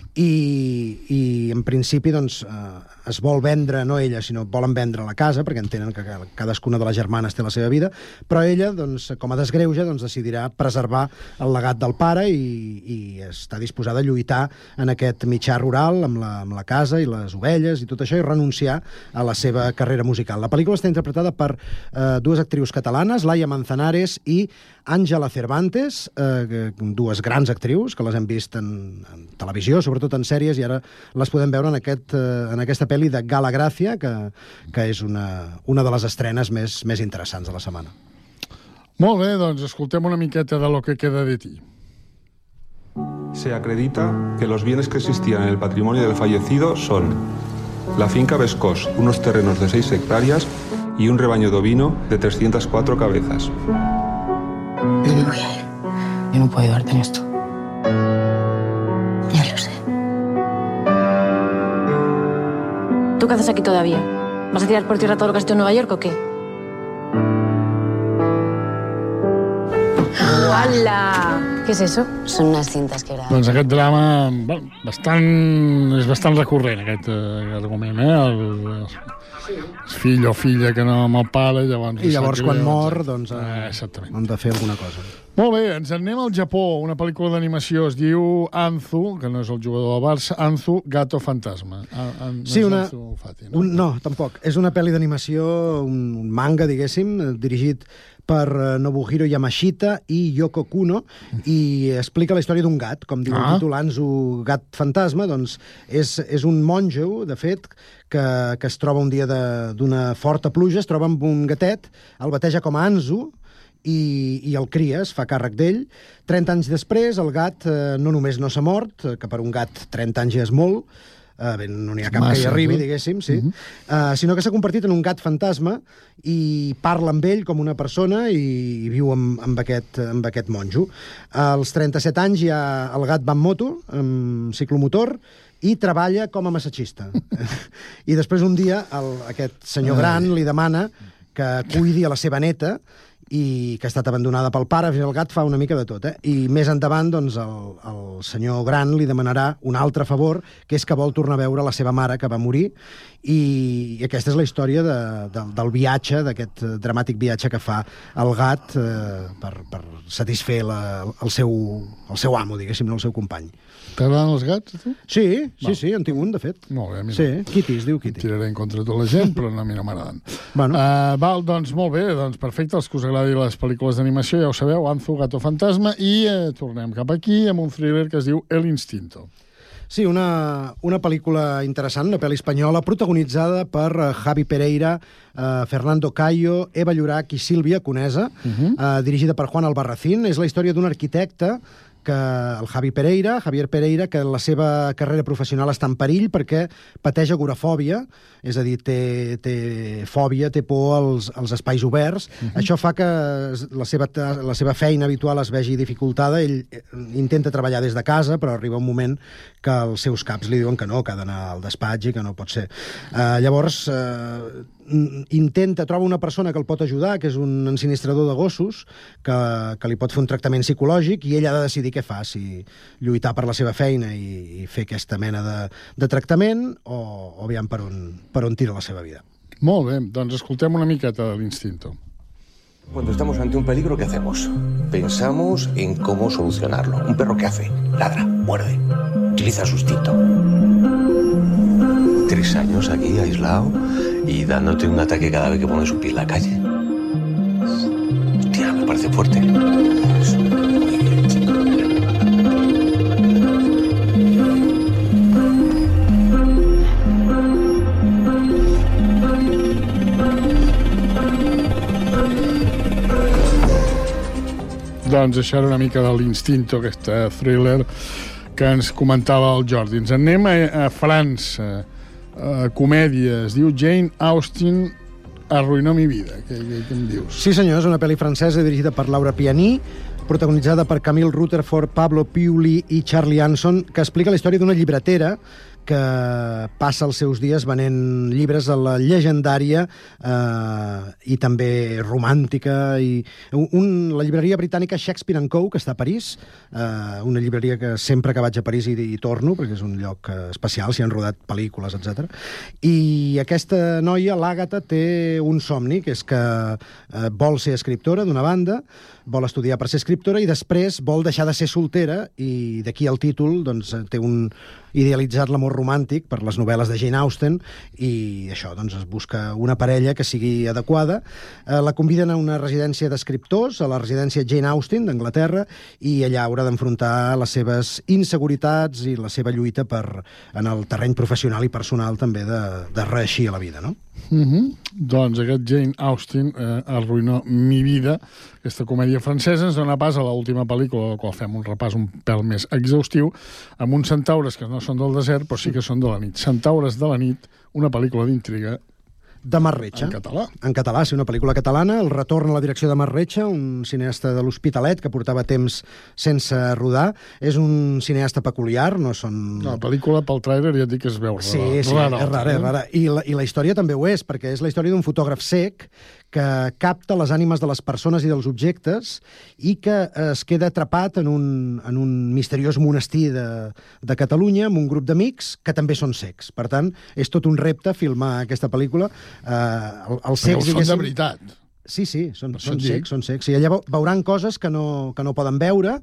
i en principi, doncs, es vol vendre, no ella, sinó volen vendre la casa, perquè entenen que cadascuna de les germanes té la seva vida, però ella, doncs, com a desgreuge, doncs, decidirà preservar el legat del pare i està disposada a lluitar en aquest mitjà rural, amb la casa i les ovelles i tot això, i renunciar a la seva carrera musical. La pel·lícula està interpretada per dues actrius catalanes, Laia Manzanares i Àngela Cervantes, dues grans actrius que les hem vist en televisió, sobretot en sèries, i ara les podem veure en aquesta pel·li de Gala Gràcia, que és una de les estrenes més interessants de la setmana. Molt bé, doncs escoltem una miqueta de Lo que queda de ti. Se acredita que los bienes que existían en el patrimonio del fallecido son la finca Vescós, unos terrenos de 6 hectáreas y un rebaño de ovino de 304 cabezas. Yo me voy a ir. Yo no puedo ayudarte en esto. Ya lo sé. ¿Tú qué haces aquí todavía? ¿Vas a tirar por tierra todo lo que has hecho en Nueva York o qué? ¡Hala! ¿Qué es eso? Son unas cintas que graban. Doncs aquest drama és bastant recurrent, aquest argument, el fill o filla que no amb el pare, llavors... I llavors quan mor, doncs han de fer alguna cosa. Molt bé, ens anem al Japó. Una pel·lícula d'animació es diu Anzu, que no és el jugador del Barça, Anzu, Gato Fantasma. Sí, no, tampoc. És una pel·li d'animació, un manga, diguéssim, dirigit per Nobuhiro Yamashita i Yoko Kuno, i explica la història d'un gat, com diu el títol, Anzu, gat fantasma. Doncs és un monjo, de fet, que es troba un dia d'una forta pluja, es troba amb un gatet, el bateja com a Anzu, i el cria, es fa càrrec d'ell. 30 anys després, el gat no només no s'ha mort, que per un gat 30 anys ja és molt, no n'hi ha cap que hi arribi, diguéssim, sí, sinó que s'ha convertit en un gat fantasma i parla amb ell com una persona i viu amb aquest monjo. Als 37 anys ja el gat va amb moto, amb ciclomotor, i treballa com a massatgista. I després un dia aquest senyor gran li demana que cuidi a la seva neta i que ha estat abandonada pel pare, el gat fa una mica de tot, I més endavant, doncs, el senyor gran li demanarà un altre favor, que és que vol tornar a veure la seva mare, que va morir, i aquesta és la història del viatge, d'aquest dramàtic viatge que fa el gat per satisfer el seu amo, diguéssim, no el seu company. T'agraden els gats, a tu? Sí, en tinc un, de fet. Molt bé, a mi no. Sí, Kitty, es diu Kitty. Tiraré en contra de tota la gent, però a mi no m'agraden. Bueno. Doncs molt bé, doncs perfecte, els que us agradi les pel·lícules d'animació, ja ho sabeu, Anzu, Gato Fantasma, i tornem cap aquí amb un thriller que es diu El Instinto. Sí, una pel·lícula interessant, una pel·li espanyola, protagonitzada per Javi Pereira, Fernando Cayo, Eva Llorach i Sílvia Conesa, dirigida per Juan Albarracín. És la història d'un arquitecte que el Javier Pereira, que la seva carrera professional està en perill perquè pateix agorafòbia, és a dir, té fòbia, té por als espais oberts. Això fa que la seva feina habitual es vegi dificultada. Ell intenta treballar des de casa, però arriba un moment que els seus caps li diuen que no, que ha d'anar al despatx i que no pot ser. Llavors, troba una persona que el pot ajudar, que és un ensinistrador de gossos, que li pot fer un tractament psicològic, i ell ha de decidir què fa, si lluitar per la seva feina i fer aquesta mena de tractament o aviam per on tira la seva vida. Molt bé, doncs escoltem una miqueta de l'Instinto. Cuando estamos ante un peligro, ¿qué hacemos? Pensamos en cómo solucionarlo. ¿Un perro qué hace? Ladra, muerde, utiliza su instinto. 3 años aquí, aislado, y dándote un ataque cada vez que pones un pie en la calle. Hostia, me parece fuerte. Pues, muy bien. Doncs això era una mica de l'Instinto, aquest thriller que ens comentava el Jordi. Ens anem a França. Comèdia, es diu Jane Austen arruïnó mi vida. Què em dius? Sí, senyor, és una pel·li francesa dirigida per Laura Pianí, protagonitzada per Camille Rutherford, Pablo Piuli i Charlie Anson, que explica la història d'una llibretera que passa els seus dies venent llibres a la llegendària i també romàntica la llibreria britànica Shakespeare & Co, que està a París, una llibreria que sempre que vaig a París hi torno, perquè és un lloc especial, s'hi han rodat pel·lícules, etc. I aquesta noia, l'Àgata, té un somni, que és que vol ser escriptora, d'una banda, vol estudiar per ser escriptora i després vol deixar de ser soltera, i d'aquí el títol, doncs, té un idealitzat l'amor romàntic per les novel·les de Jane Austen, i això, doncs, es busca una parella que sigui adequada. La conviden a una residència d'escriptors, a la residència Jane Austen d'Anglaterra, i allà haurà d'enfrontar les seves inseguretats i la seva lluita en el terreny professional i personal també de reeixir a la vida, no? Doncs aquest Jane Austen arruïnó mi vida, aquesta comèdia francesa, ens dona pas a l'última pel·lícula, a la qual fem un repàs un pèl més exhaustiu, amb uns centaures que no són del desert, però sí que són de la nit. Centaures de la nit, una pel·lícula d'intriga de Marc Retxa. En català. En català, sí, una pel·lícula catalana. El retorn a la direcció de Marc Retxa, un cineasta de l'Hospitalet que portava temps sense rodar. És un cineasta peculiar, no són... La pel·lícula, pel tràiler, ja et dic que es veu rara. Sí, és rara. I la història també ho és, perquè és la història d'un fotògraf cec que capta les ànimes de les persones i dels objectes i que es queda atrapat en un misteriós monestir de Catalunya amb un grup d'amics que també són cecs. Per tant, és tot un repte filmar aquesta pel·lícula. Els cecs, són de veritat. Sí, són cecs. I allà veuran coses que no poden veure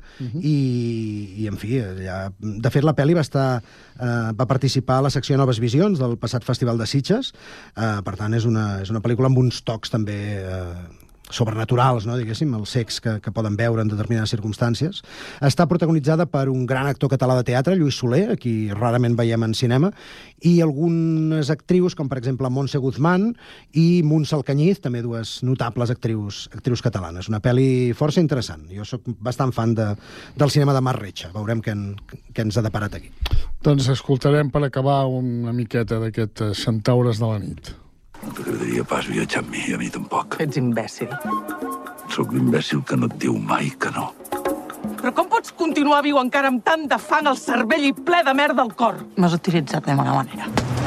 i en fi, de fet la pel·li va participar a la secció Noves Visions del passat Festival de Sitges, per tant és una pel·lícula amb uns tocs també sobrenaturals, no, diguéssim, els cecs que poden veure en determinades circumstàncies. Està protagonitzada per un gran actor català de teatre, Lluís Soler, a qui rarament veiem en cinema, i algunes actrius, com per exemple Montse Guzmán i Muntsa Alcañiz, també dues notables actrius catalanes. Una pel·li força interessant. Jo sóc bastant fan del cinema de Mar Retxa. Veurem què ens ha deparat aquí. Doncs escoltarem per acabar una miqueta d'aquest Centaures de la nit. No t'agradaria pas viatjar amb mi, a mi tampoc. Ets imbècil. Sóc l'imbècil que no et diu mai que no. Però com pots continuar viu encara amb tant de fang al cervell i ple de merda al cor? M'has utilitzat de mala manera.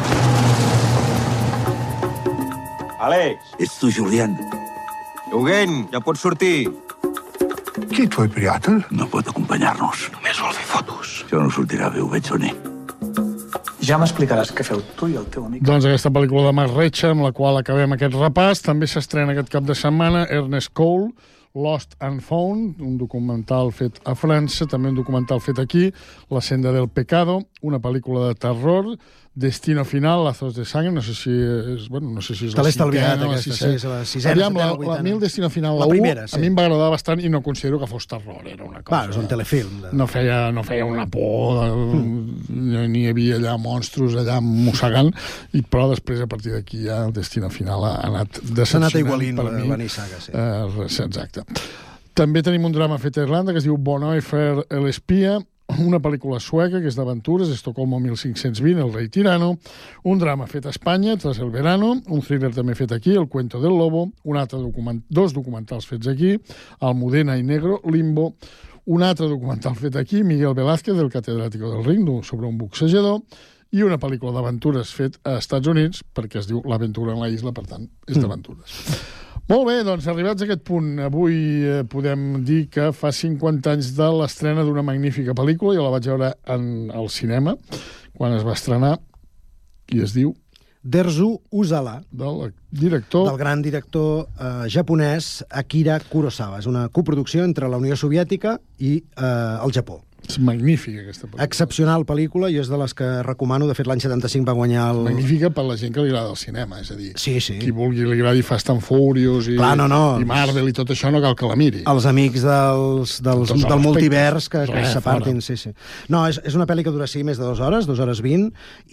Àlex! Ets tu, Julián. Eugen, ja pots sortir. Qui, твой приятель? No pot acompanyar-nos. Només vol fer fotos. Això no sortirà bé, ho veig venir. Ja m'explicaràs què feu tu i el teu amic. Doncs aquesta pel·lícula de Mar Retxa, amb la qual acabem aquest repàs, també s'estrena aquest cap de setmana Ernest Cole, Lost and Found, un documental fet a França, també un documental fet aquí, La senda del pecado, una pel·lícula de terror, Destino final, Lazos de sangre, no sé si és la cinquena o la sisena. A mi el Destino final, la 1, a mi em va agradar bastant i no considero que fos terror, era una cosa... És un telefilm. No feia una por, ni hi havia allà monstros allà mossegant, però després a partir d'aquí ja el Destino final ha anat decepcionant per mi. Exacte. També tenim un drama fet a Irlanda que es diu Bonhoeffer l'espia, una pel·lícula sueca que és d'aventures, Estocolmo 1520, El rei tirano, un drama fet a Espanya, Tras el verano, un thriller també fet aquí, El cuento del lobo, dos documentals fets aquí, Almudena i Negro, Limbo, un altre documental fet aquí, Miguel Velázquez, del catedràtico del Ring, sobre un boxejador, i una pel·lícula d'aventures fet a Estats Units, perquè es diu L'aventura en la isla, per tant, és d'aventures. Molt bé, doncs arribats a aquest punt, avui podem dir que fa 50 anys de l'estrena d'una magnífica pel·lícula, jo la vaig veure al cinema, quan es va estrenar, i es diu... Derzu Uzala, del gran director japonès Akira Kurosawa. És una coproducció entre la Unió Soviètica i el Japó. És magnífica, aquesta pel·lícula. Excepcional pel·lícula, i és de les que recomano. De fet, l'any 75 va guanyar el... Magnífica per la gent que li agrada el cinema, és a dir, sí. Qui vulgui li agradi Fast and Furious i Marvel i tot això, no cal que la miri. Els amics del multivers que s'apartin, sí. No, és una pel·li que dura més de 2 hores, 2 hores 20,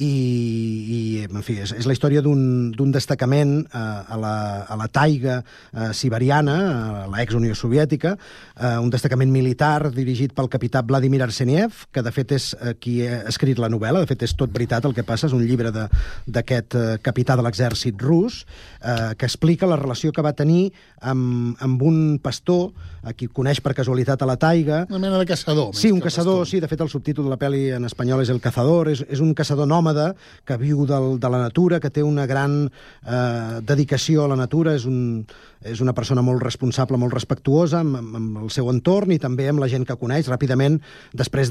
i en fi, és la història d'un destacament a la taiga siberiana, a l'ex-Unió Soviètica, un destacament militar dirigit pel capità Vladimir Arseniev, que de fet és qui ha escrit la novel·la, de fet és tot veritat el que passa, és un llibre d'aquest capità de l'exèrcit rus, que explica la relació que va tenir amb un pastor, a qui coneix per casualitat a la taiga. Una mena de caçador. Sí, un caçador, sí, de fet el subtítol de la pel·li en espanyol és El cazador, és un caçador nòmada que viu de la natura, que té una gran dedicació a la natura, és una persona molt responsable, molt respectuosa amb el seu entorn i també amb la gent que coneix. Ràpidament, després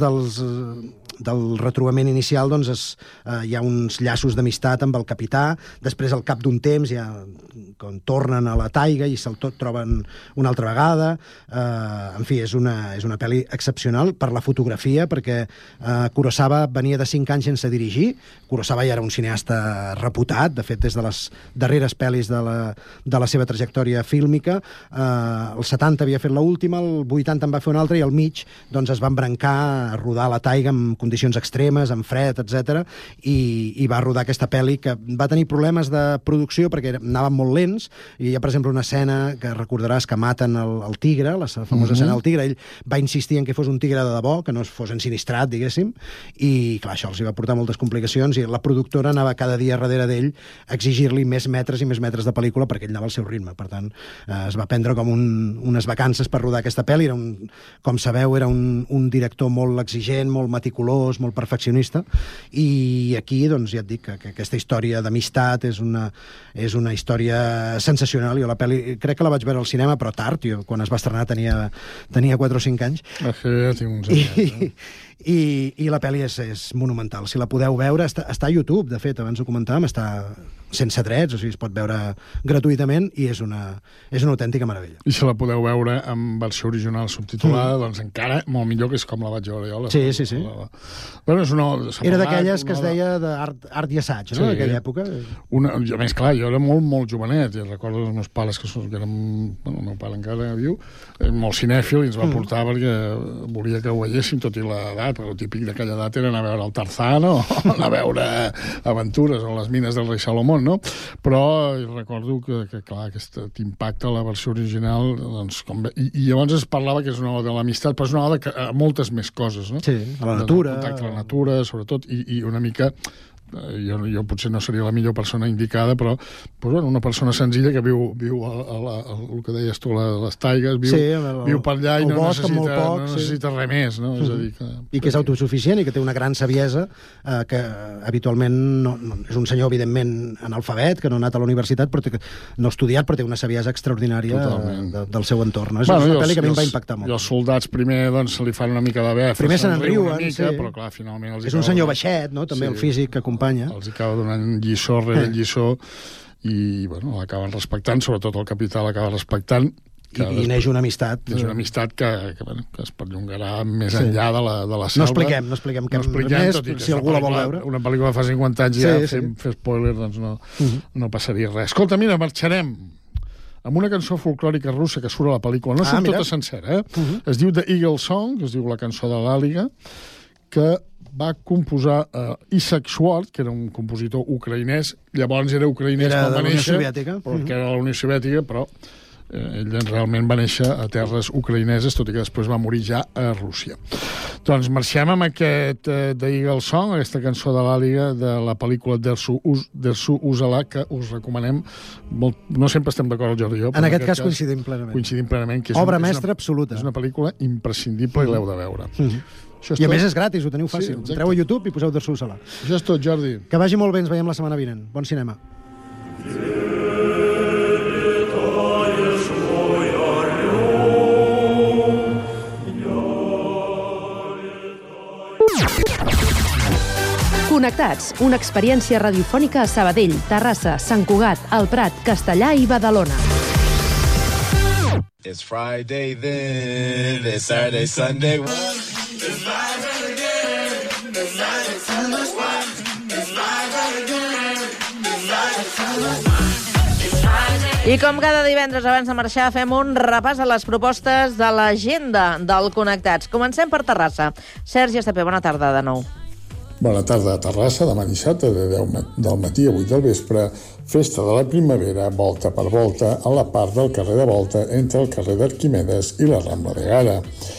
del retrobament inicial, doncs hi ha uns llaços d'amistat amb el capità. Després, al cap d'un temps, quan tornen a la taiga i se'l troben una altra vegada. En fi, és una pel·li excepcional per la fotografia, perquè Kurosawa venia de 5 anys sense dirigir. Kurosawa ja era un cineasta reputat, de fet, és de les darreres pel·lis de la seva trajectòria fílmica. El 70 havia fet l'última, el 80 en va fer una altra, i al mig doncs es va embrancar a rodar a la taiga en condicions extremes, amb fred, etc. I va rodar aquesta pel·li que va tenir problemes de producció perquè anaven molt lents, i hi ha, per exemple, una escena que recordaràs que maten el tigre, la famosa escena del tigre. Ell va insistir en que fos un tigre de debò, que no fos ensinistrat, diguéssim, i clar, això els va portar moltes complicacions, i la productora anava cada dia darrere d'ell a exigir-li més metres i més metres de pel·lícula perquè ell anava al seu ritme. Per tant, es va prendre com unes vacances per rodar aquesta pel·li. Com sabeu, era un director molt exigent, molt meticulós, molt perfeccionista, i aquí, doncs, ja et dic que aquesta història d'amistat és una història sensacional. Jo la pel·li crec que la vaig veure al cinema, però tard. Jo, quan es va estrenar, tenia 4 o 5 anys. Ja tinc uns anys. I la pel·li és monumental. Si la podeu veure, està a YouTube, de fet, abans ho comentàvem, està sense drets, o sigui, es pot veure gratuïtament, i és una autèntica meravella. I si la podeu veure en versió original subtitulada, doncs encara molt millor, que és com la vaig veure jo. Sí. Bueno, era d'aquelles que es deia d'art i assaig, no?, d'aquella època. A més, clar, jo era molt jovenet, i recordo els meus pares, que eren... Bueno, el meu pare encara viu, molt cinèfil, i ens va portar perquè volia que ho veiéssim, tot i l'edat, però el típic d'aquella edat era anar a veure el Tarzán o anar a veure Aventures o les mines del rei Salomón, no? Però recordo que clar, aquest impacte a la versió original, doncs, i llavors es parlava que és una oda de l'amistat, però és una oda a moltes més coses, no? Sí, a la natura. La natura, sobretot, i una mica... Jo potser no seria la millor persona indicada, però una persona senzilla que viu el que deies tu, les taigues, viu per allà i no necessita res més, no? És a dir i que és autosuficient i que té una gran saviesa, que habitualment és un senyor, evidentment, analfabet, que no ha anat a la universitat, no ha estudiat, però té una saviesa extraordinària del seu entorn. És una pel·li que a mi em va impactar molt. I els soldats primer se li fan una mica de befa, primer se n'enriuen, però clar, finalment... És un senyor baixet, també el físic que acompanya. Els acaba donant lliçó rere lliçó i, bueno, l'acaben respectant, sobretot el capità l'acaba respectant. I neix una amistat. És una amistat que es perllongarà més enllà de la selva. No expliquem què més, si algú la vol veure. Una pel·lícula fa 50 anys ja, fer spoiler, doncs no passaria res. Escolta, mira, marxarem amb una cançó folclòrica russa que surt a la pel·lícula. No surt tota sencera, Es diu The Eagle Song, es diu la cançó de l'àliga, que va composar Isaac Schwartz, que era un compositor ucraïnès. Llavors era ucraïnès quan va néixer, perquè era de la Unió Soviètica, però ell realment va néixer a terres ucraïneses, tot i que després va morir ja a Rússia. Doncs marxem amb aquest The Eagle Song, aquesta cançó de l'àliga de la pel·lícula Dersu Uzala, que us recomanem molt. No sempre estem d'acord, el Jordi i jo. En aquest cas coincidim plenament. Obra mestra absoluta. És una pel·lícula imprescindible i l'heu de veure. I a més és gratis, ho teniu fàcil. Entreu a YouTube i poseu Dersu Uzala. Això és tot, Jordi. Que vagi molt bé, ens veiem la setmana vinent. Bon cinema. Connectats, una experiència radiofònica a Sabadell, Terrassa, Sant Cugat, El Prat, Castellà i Badalona. It's Friday then, it's Saturday, Sunday. It's Friday again, it's Friday, Sunday. It's Friday again, it's Friday, Sunday. I com cada divendres abans de marxar fem un repàs a les propostes de l'agenda del Connectats. Comencem per Terrassa. Sergi Estapé, bona tarda de nou. Bona tarda a Terrassa, demà dissabte de 10 del matí a 8 del vespre, festa de la primavera, volta per volta, a la part del carrer de Volta entre el carrer d'Arquimedes i la Rambla de Gara.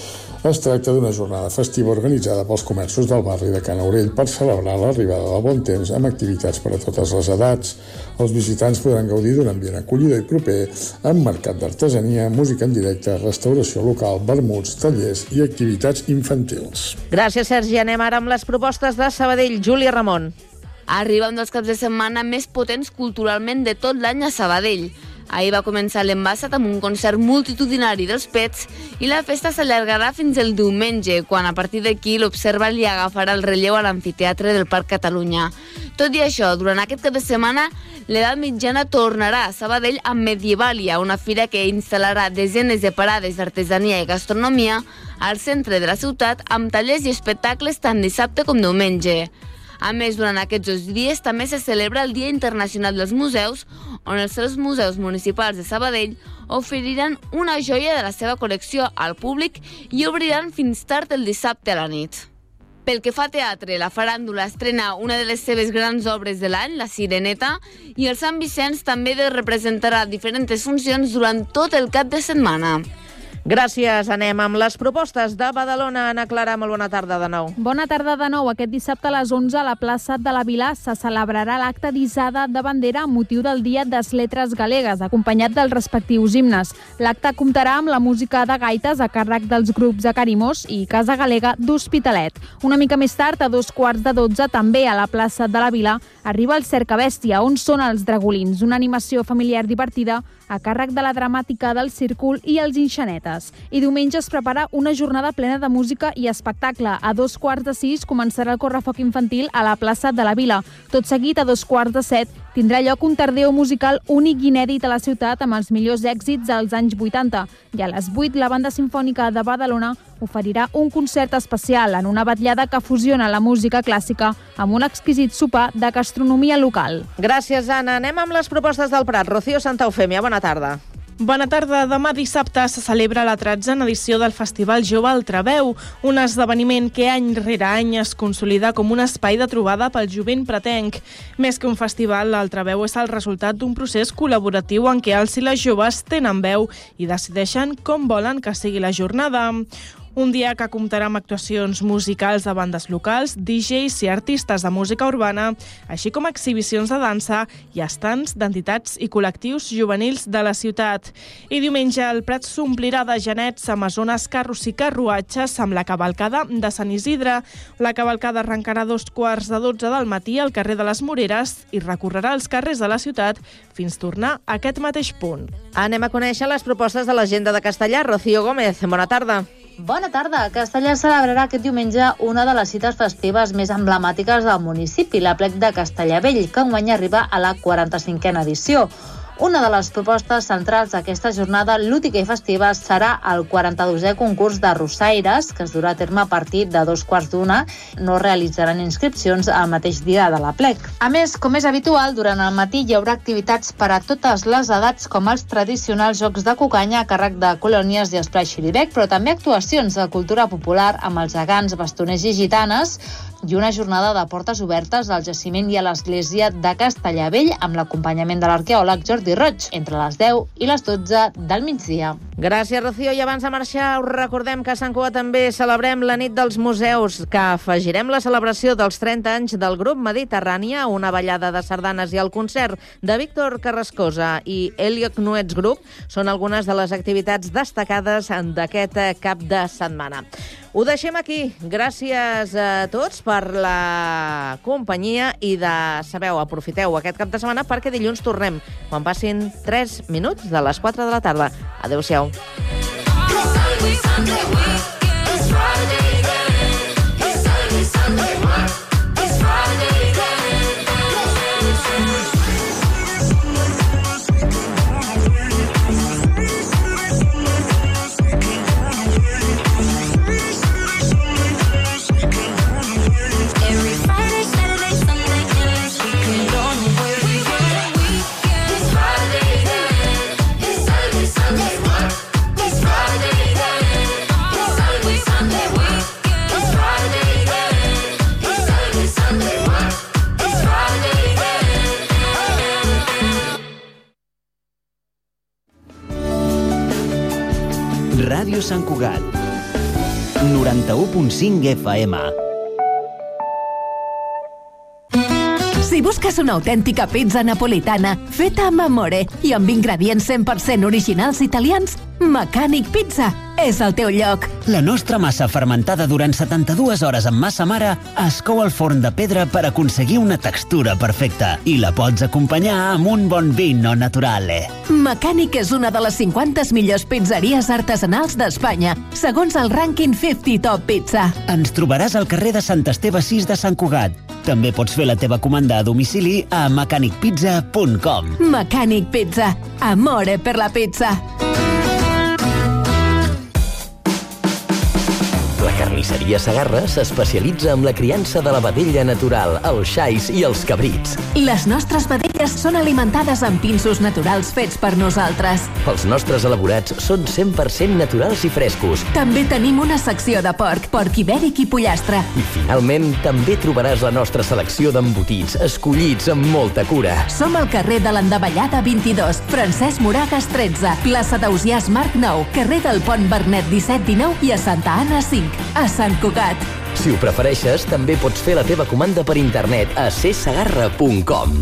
Es tracta d'una jornada festiva organitzada pels comerços del barri de Can Aurell per celebrar l'arribada del bon temps amb activitats per a totes les edats. Els visitants podran gaudir d'un ambient acollidor i proper amb mercat d'artesania, música en directe, restauració local, vermuts, tallers i activitats infantils. Gràcies, Sergi. Anem ara amb les propostes de Sabadell. Júlia Ramon. Arriba un dels caps de setmana més potents culturalment de tot l'any a Sabadell. Ahir va començar l'Embassat amb un concert multitudinari dels Pets i la festa s'allargarà fins el diumenge, quan a partir d'aquí l'Observa li agafarà el relleu a l'amfiteatre del Parc Catalunya. Tot i això, durant aquest cap de setmana, l'edat mitjana tornarà a Sabadell amb Medievalia, una fira que instal·larà desenes de parades d'artesania i gastronomia al centre de la ciutat amb tallers i espectacles tant dissabte com diumenge. A més, durant aquests 2 dies també se celebra el Dia Internacional dels Museus, on els 3 museus municipals de Sabadell oferiran una joia de la seva col·lecció al públic i obriran fins tard el dissabte a la nit. Pel que fa a teatre, la Faràndula estrena una de les seves grans obres de l'any, La Sireneta, i el Sant Vicenç també representarà diferents funcions durant tot el cap de setmana. Gràcies. Anem amb les propostes de Badalona. Ana Clara, molt bona tarda de nou. Bona tarda de nou. Aquest dissabte a les 11 a la plaça de la Vila se celebrarà l'acte d'hissada de bandera amb motiu del Dia des Letres Galegues, acompanyat dels respectius himnes. L'acte comptarà amb la música de gaites a càrrec dels grups de Carimós i Casa Galega d'Hospitalet. Una mica més tard, a 11:45, també a la plaça de la Vila, arriba el Cercabèstia, on són els Dragolins, una animació familiar divertida a càrrec de la dramàtica del Círcul i els Inxanetes. I diumenge es prepara una jornada plena de música i espectacle. A 5:45 començarà el correfoc infantil a la plaça de la Vila. Tot seguit, a 7:15, tindrà lloc un tardeo musical únic i inèdit a la ciutat amb els millors èxits dels anys 80. I a les 8, la Banda Simfònica de Badalona oferirà un concert especial en una vetllada que fusiona la música clàssica amb un exquisit sopar de gastronomia local. Gràcies, Anna. Anem amb les propostes del Prat. Rocío Santa Eufèmia, bona tarda. Bona tarda. Demà dissabte se celebra la 13a edició del Festival Jove al Traveu, un esdeveniment que any rere any es consolida com un espai de trobada pel jovent pratenc. Més que un festival, el Traveu és el resultat d'un procés col·laboratiu en què els i les joves tenen veu i decideixen com volen que sigui la jornada. Un dia que comptarà amb actuacions musicals de bandes locals, DJs i artistes de música urbana, així com exhibicions de dansa i estants d'entitats i col·lectius juvenils de la ciutat. I diumenge el Prat s'omplirà de genets, amazones, carros i carruatges amb la cavalcada de Sant Isidre. La cavalcada arrencarà a 11:45 del matí al carrer de les Moreres i recorrerà els carrers de la ciutat fins tornar a aquest mateix punt. Anem a conèixer les propostes de l'agenda de Castellà. Rocío Gómez, bona tarda. Bona tarda. Castellà celebrarà aquest diumenge una de les cites festives més emblemàtiques del municipi, l'Aplec de Castellavell, que enguany arriba a la 45a edició. Una de les propostes centrals d'aquesta jornada lúdica i festiva serà el 42è concurs de rossaires, que es durà a terme a partir de 2:15. No realitzaran inscripcions el mateix dia de l'Aplec. A més, com és habitual, durant el matí hi haurà activitats per a totes les edats, com els tradicionals jocs de cucanya a càrrec de colònies i esplai xiribec, però també actuacions de cultura popular amb els gegants, bastoners i gitanes, i una jornada de portes obertes al jaciment i a l'església de Castellavell amb l'acompanyament de l'arqueòleg Jordi Roig entre les 10 i les 12 del migdia. Gràcies, Rocío. I abans de marxar, us recordem que a Sant Cugat també celebrem la nit dels museus, que afegirem la celebració dels 30 anys del grup Mediterrània, una ballada de sardanes i el concert de Víctor Carrascosa i Elliot Nuets Group són algunes de les activitats destacades d'aquest cap de setmana. Ho deixem aquí. Gràcies a tots per la companyia i sabeu, aprofiteu aquest cap de setmana perquè dilluns tornem quan passin 3 minuts de les 4 de la tarda. Adéu-siau. Ràdio Sant Cugat, 91.5 FM. Si busques una autèntica pizza napolitana feta amb amore i amb ingredients 100% originals italians, Mecànic Pizza és el teu lloc. La nostra massa fermentada durant 72 hores amb massa mare es cou al forn de pedra per aconseguir una textura perfecta i la pots acompanyar amb un bon vino naturale. Mecànic és una de les 50 millors pizzeries artesanals d'Espanya, segons el rànquing 50 Top Pizza. Ens trobaràs al carrer de Sant Esteve 6 de Sant Cugat. També pots fer la teva comanda a domicili a mecanicpizza.com. Mecànic Pizza. Amore per la pizza. La carnisseria Segarra s'especialitza en la criança de la vedella natural, els xais i els cabrits. Les nostres vedelles són alimentades amb pinsos naturals fets per nosaltres. Els nostres elaborats són 100% naturals i frescos. També tenim una secció de porc ibèric i pollastre. I finalment també trobaràs la nostra selecció d'embotits, escollits amb molta cura. Som al carrer de l'Endavellada 22, Francesc Moragas 13, plaça d'Ausiàs Marc 9, carrer del Pont Bernet 17-19 i a Santa Anna 5, a Sant Cugat. Si ho prefereixes, també pots fer la teva comanda per internet a csegarra.com.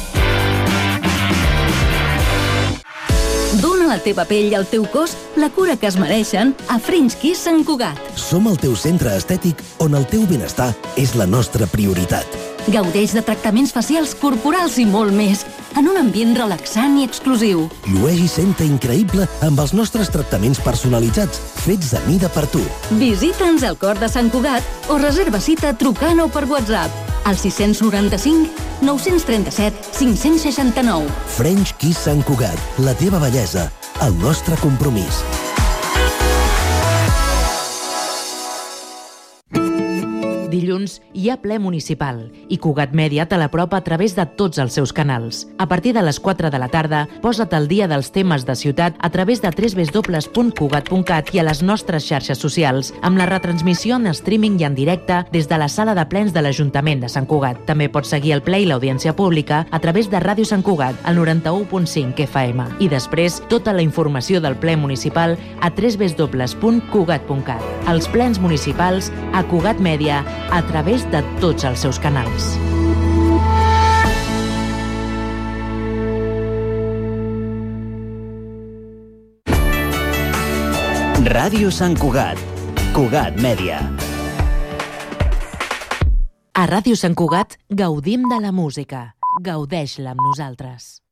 Dóna a la teva pell i al teu cos la cura que es mereixen a French Kiss Sant Cugat. Som el teu centre estètic on el teu benestar és la nostra prioritat. Gaudeix de tractaments facials, corporals i molt més, en un ambient relaxant i exclusiu. Llueix i senta increïble amb els nostres tractaments personalitzats, fets a mida per tu. Visita'ns al cor de Sant Cugat o reserva cita trucant o per WhatsApp al 695 937 569. French Kiss Sant Cugat, la teva bellesa, el nostre compromís. dilluns hi ha ple municipal i Cugat Mèdia te l'apropa a través de tots els seus canals. A partir de les 4 de la tarda, posa't al dia dels temes de ciutat a través de www.cugat.cat i a les nostres xarxes socials, amb la retransmissió en streaming i en directe des de la sala de plens de l'Ajuntament de Sant Cugat. També pots seguir el ple i l'audiència pública a través de Ràdio Sant Cugat, al 91.5 FM. I després, tota la informació del ple municipal a www.cugat.cat. Els plens municipals a Cugat Mèdia a través de tots els seus canals. Ràdio Sant Cugat, Cugat Mèdia. A Ràdio Sant Cugat gaudim de la música. Gaudeix-la amb nosaltres.